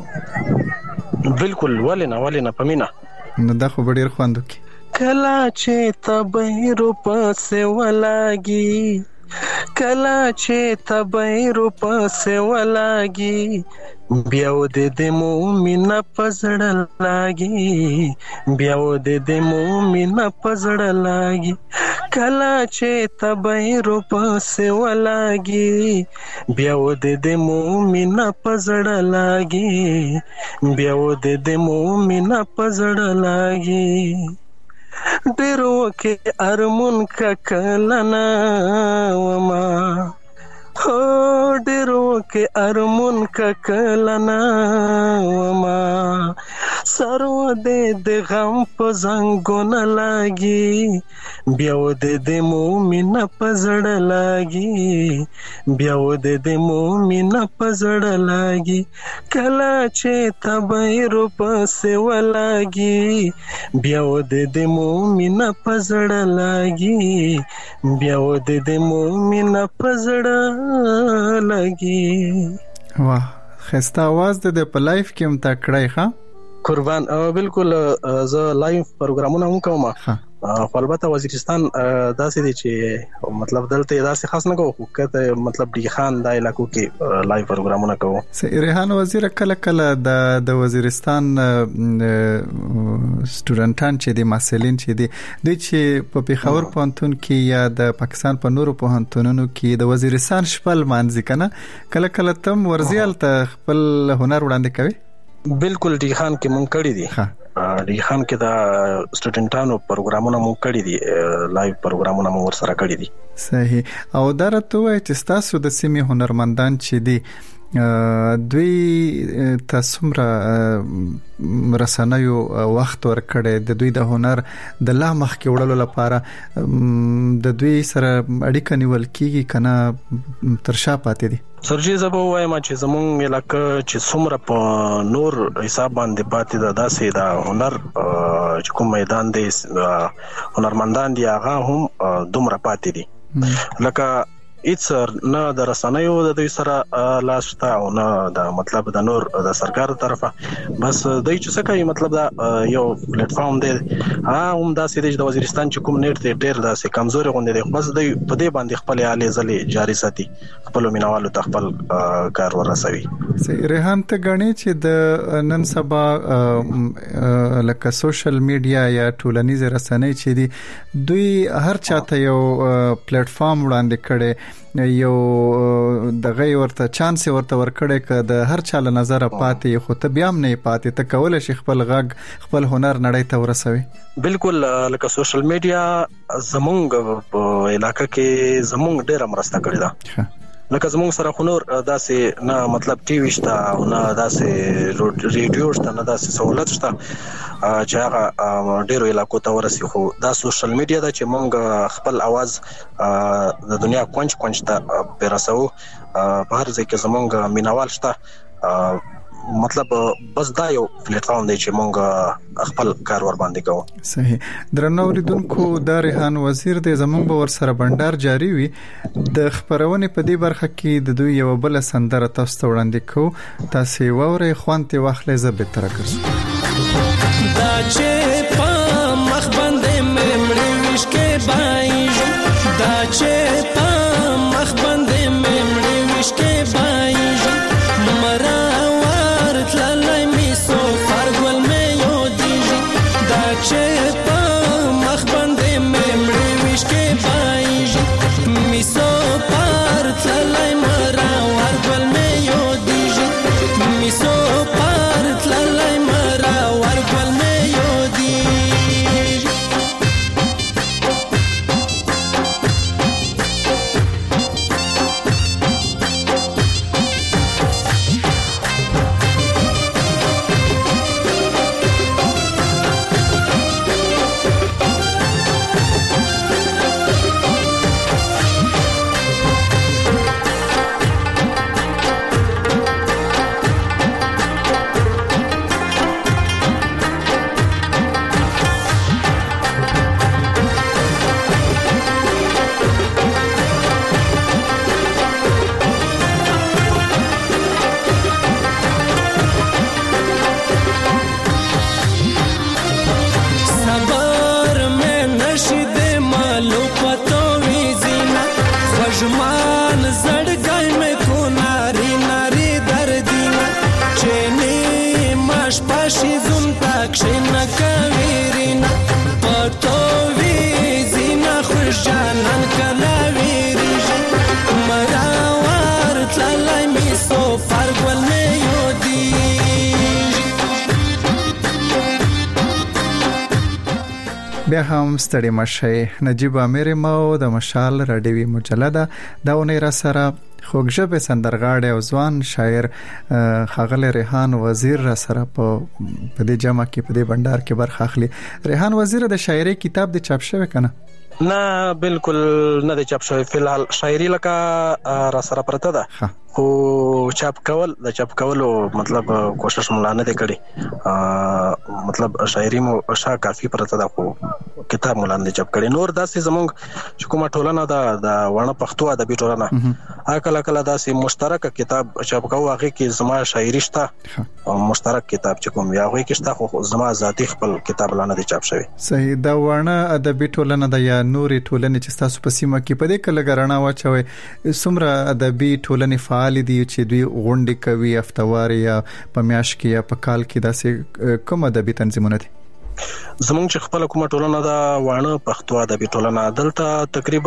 بالکل ولنه پمینا نو دا خو ډیر خواندو کی کلا چې تبهرو پسې ولاږي کلا چې تبهرو پسې ولاږي بیا د مومنه پزړه لاږي بیا د مومنه پزړه لاږي کلا چې تبهرو پسې ولاږي بیا د مومنه پزړه لاږي بیا د مومنه پزړه لاږي ډیرو کې ارمون ککلنا وما هو ډیرو کې ارمون ککلنا وما سرو د غم په زنګونه لاږي بیا د مومنه پزړه لاږي بیا د مومنه پزړه لاږي کلا چې تبهرو پسې ولاږي بیا د مومنه پزړه لاږي بیا د مومنه پزړه لاږي. واه خسته आवाज د په لایف کې هم تا کړای ښه قربان. بالکل زه لایو پروګرامونه هم کوم. خو البته وزیرستان داسې دي چې مطلب دلته داسې خاص نه کوو کته مطلب دی خان د علاقو کې لایو پروګرامونه کوو. ریحان وزیر کله د وزیرستان سټوډنټان چې دي مسلین چې دي د چې په پیښور پوهنتون کې یا د پاکستان په نورو پوهنتونونو کې د وزیرستان شپل مانځي کنه کله تم ورزيال ته خپل هنر وړاندې کوي؟ بالکل ډی خان کې مونږ کړی دي ډی خان کې دا سټوډنټانو پروګرامونه مونږ کړی دي لایو پروګرامونه مونږ ورسره کړی دي. صحیح. او درته وای چې تاسو د سیمې هنرمندان چې دي دوی تاسو رسنیو وخت ورکړي د دوی د هنر د لا مخ کې وړلو لپاره د دوی سره اړیکه نیول کیږي کنه ترشا پاتې دي؟ سرجی زبو وایم چې زمونږ علاقه چې څومره په نور حساب باندې پاتې ده داسې د هنر چې کوم میدان دی هنرمندان دی هغه هم دومره پاتې دي لکه هیڅ نه د رسنیو د دوی سره لاسته او نه د مطلب د نور د سرکار طرفه بس دوی چې څه کوي مطلب دا یو پلیټ فارم دی هم داسې دی د وزیرستان چې کوم نیټ دی ډیر داسې کمزوري غونډه دی بس دوی په دې باندې خپل اعلی ځلې جاری ساتي خپل مینوالو ته خپل کار ورسوي. ریحان ته غني چې د نن سبا لکه سوشل میډیا یا ټولنیز رسنۍ چې دی دوی هر چاته یو پلیټ فارم وړاندې کړي یو دغه ورته چانس ورته ورکړي ک د هر چا له نظر پاتې خو ته بیا هم نه پاتې ته کول شي خپل غږ خپل هنر نړۍ ته ورسوي. بالکل لکه سوشل میډیا زمونږ په علاقې کې زمونږ ډیره مرسته کړې ده لکه زمونږ سره خنور داسې نه مطلب ټي وي شته او نه داسې ریډیو شته نه داسې سہولت شته چې هغه ډیرو علاقو ته ورسي خو دا سوشل میډیا دا چې مونږ خپل आवाज د دنیا کونج ته پیرسو په هر ځای کې زمونږ مینوال شته مطلب بس دا یو پلیټ فارم دی چې مونږ خپل کار ور باندې کوو. صحیح. درنو اوریدونکو د ریحان وزیر د زمونږ به ور سره بندر جاری وي د خبرونه په دې برخه کې د دوی یو بل سندره تاسو ته وړاندې کوو تاسو ووري خوانته واخلې زه به تر کړم دا چې په مخ باندې مړ وشکه بایو دا چې ارمان زړګی مې کو ناری ناری دردینا چینی ماش پاشي زون تاکشنا کویرینا پتو وی زینا خوش جانان کلا ویریجی مراوار تلای می سو فرگول میو دیجی. بیا هم ستړي مشي نجیب امیر مو د مشال رادیوي مجلده دا ونې را سره خوږژبه سندرغاړی او ځوان شاعر خاغله ریحان وزیر را سره په دې جمع کې په دې بندر کې برخه اخلي. ریحان وزیر د شاعري کتاب د چاپ شوی کنه؟ نه بالکل نه د چاپ شوی، فلحال شاعري لکه را سره پرته ده خو چاپ کولو مطلب کوشش ملانه دې کړي، مطلب شاعري مو شا کافي پرته ده خو کتاب ملانه چاپ کړي. نور داسې زمونږ چې کومه ټولنه ده د وانه پښتو ادبي ټولنه کله کله داسې مشترک کتاب چاپ کوو، هغه کې زما شاعري شته او مشترک کتاب چې کوم یا هغه کې شته خو زما ذاتي خپل کتاب لانه دي چاپ شوی. صحیح. دا وانه ادبي ټولنه د یا نوري ټولنې چې تاسو په سیمه کې په دې کله غرنا واچوي څومره ادبي ټولنې فعال دي چې دوی غونډې کوي افتوار یا په میاش کې یا په کال کې داسې کوم ادبي تنظیمونه دي؟ زمونږ چې خپل کومه ټولنه دا وانه پښتو ادبي ټولنه دلته تقریبا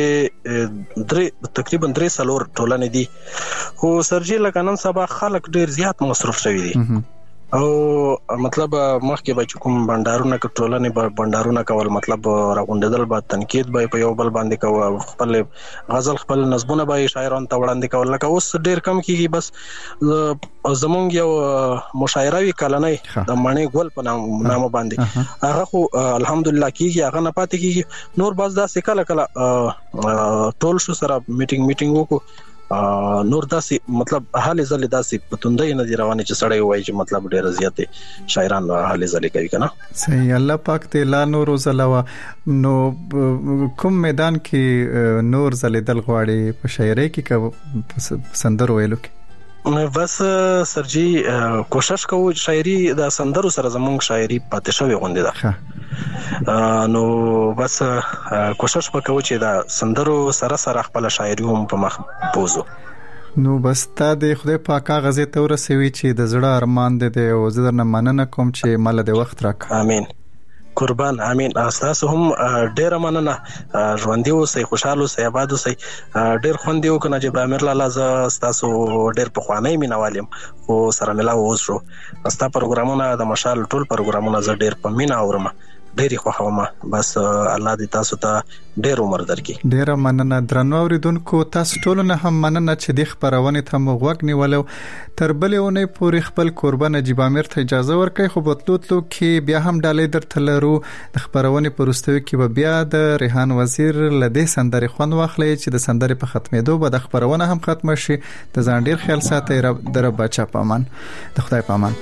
درې سلور ټولنې دي خو سرجی لکه نن سبا خلک ډیر زیات مصرف شوي دي او مطلب مخکې به کوم بندارونه ټولنې بندارونه کول، مطلب راغونډېدل به تنقید به په یو بل باندې کوي، خپل غزل خپل نظمونه به شاعرانو ته وړاندې کول، لکه اوس ډیر کم کیږي. بس زمونږ یو مشاعره وی کلنۍ د مڼې ګل په نامه باندې هغه خو الحمدلله کیږي، هغه نه پاتې کیږي. نور بس داسې کله ټول شو سره میټینګ وکړو، نور داسې مطلب حالې ځلې داسې پتوندې نه دی روانې چې سړی وایي چې مطلب ډېر زیاتې شاعران حالې ځلې کوي کنه. صحیح. الله پاک دې لا نور زلوا نو کوم میدان کې نور زلې دل غواړي په شاعرۍ کې سندرو ویلو کې؟ بس سرجی کوشش کوو شاعري د سندرو سره زمونږ شاعري پاتې شوی غونډه ده، نو بس کوشش وکړو چې دا سندرو سره خپل شاعري هم په مخ بوزو. نو بس تا د خدای پاک غزه ته ورسوي چې د زړه ارمان دې او زه درنه مننه کوم چې مال دې وخت راک. امين قربان. امين. تاسو هم ډیر مننه، ژوند دې اوسئ، خوشاله اوسئ، آباد اوسئ. ډیر خوند یو کنه چې امیر لاله ز تاسو ډیر په خوانې مینوالم او سره ملاو اوس شو استا پروګرامونه د مشال ټول پروګرامونه ز ډیر په مینا اورم، ډېری خوښوم. بس الله دې تاسو ته ډېر عمر درکړي. ډېر مننه درنو اوریدونکو، تاسو ټول نه هم مننه چې د خبرونه ته موږ نیولو. تر بلېونه پورې خپل قربان نجیب امیر ته اجازه ورکړئ، خو بتلوتلو کې بیا هم ډالې درته لرو. د خبرونه پرستوي کې بیا د ریحان وزیر لدې سندري خوان واخلې چې د سندري په ختمېدو به د خبرونه هم ختم شي. د ځان ډېر خیال ساتئ. در بچا پامان، د خدای پامان.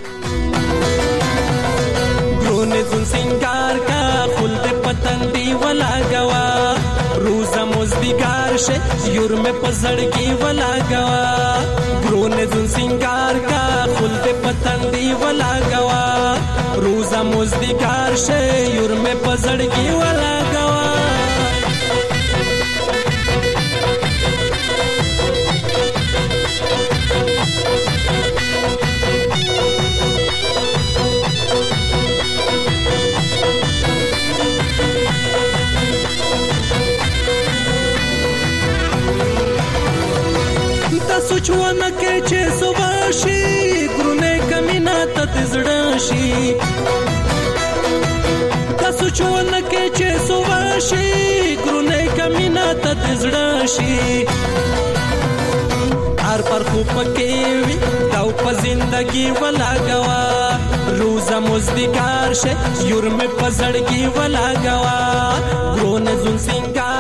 زون سنگار کا خلد پتنگی ولا گوا روزا مزدگار شه یور میں پزڑگی ولا گوا برون زون سنگار کا خلد پتنگی ولا گوا روزا مزدگار شه یور میں پزڑگی ولا گوا سوچونه کې چې سواشي ګرونه کمینا ته زړشي تاسو چونه کې چې سواشي ګرونه کمینا ته زړشي هر پر خو پکې وي دا په زندګي ولا غوا روزه مزدګار شه یور مې پزړګي ولا غوا ګرونه زون سنگار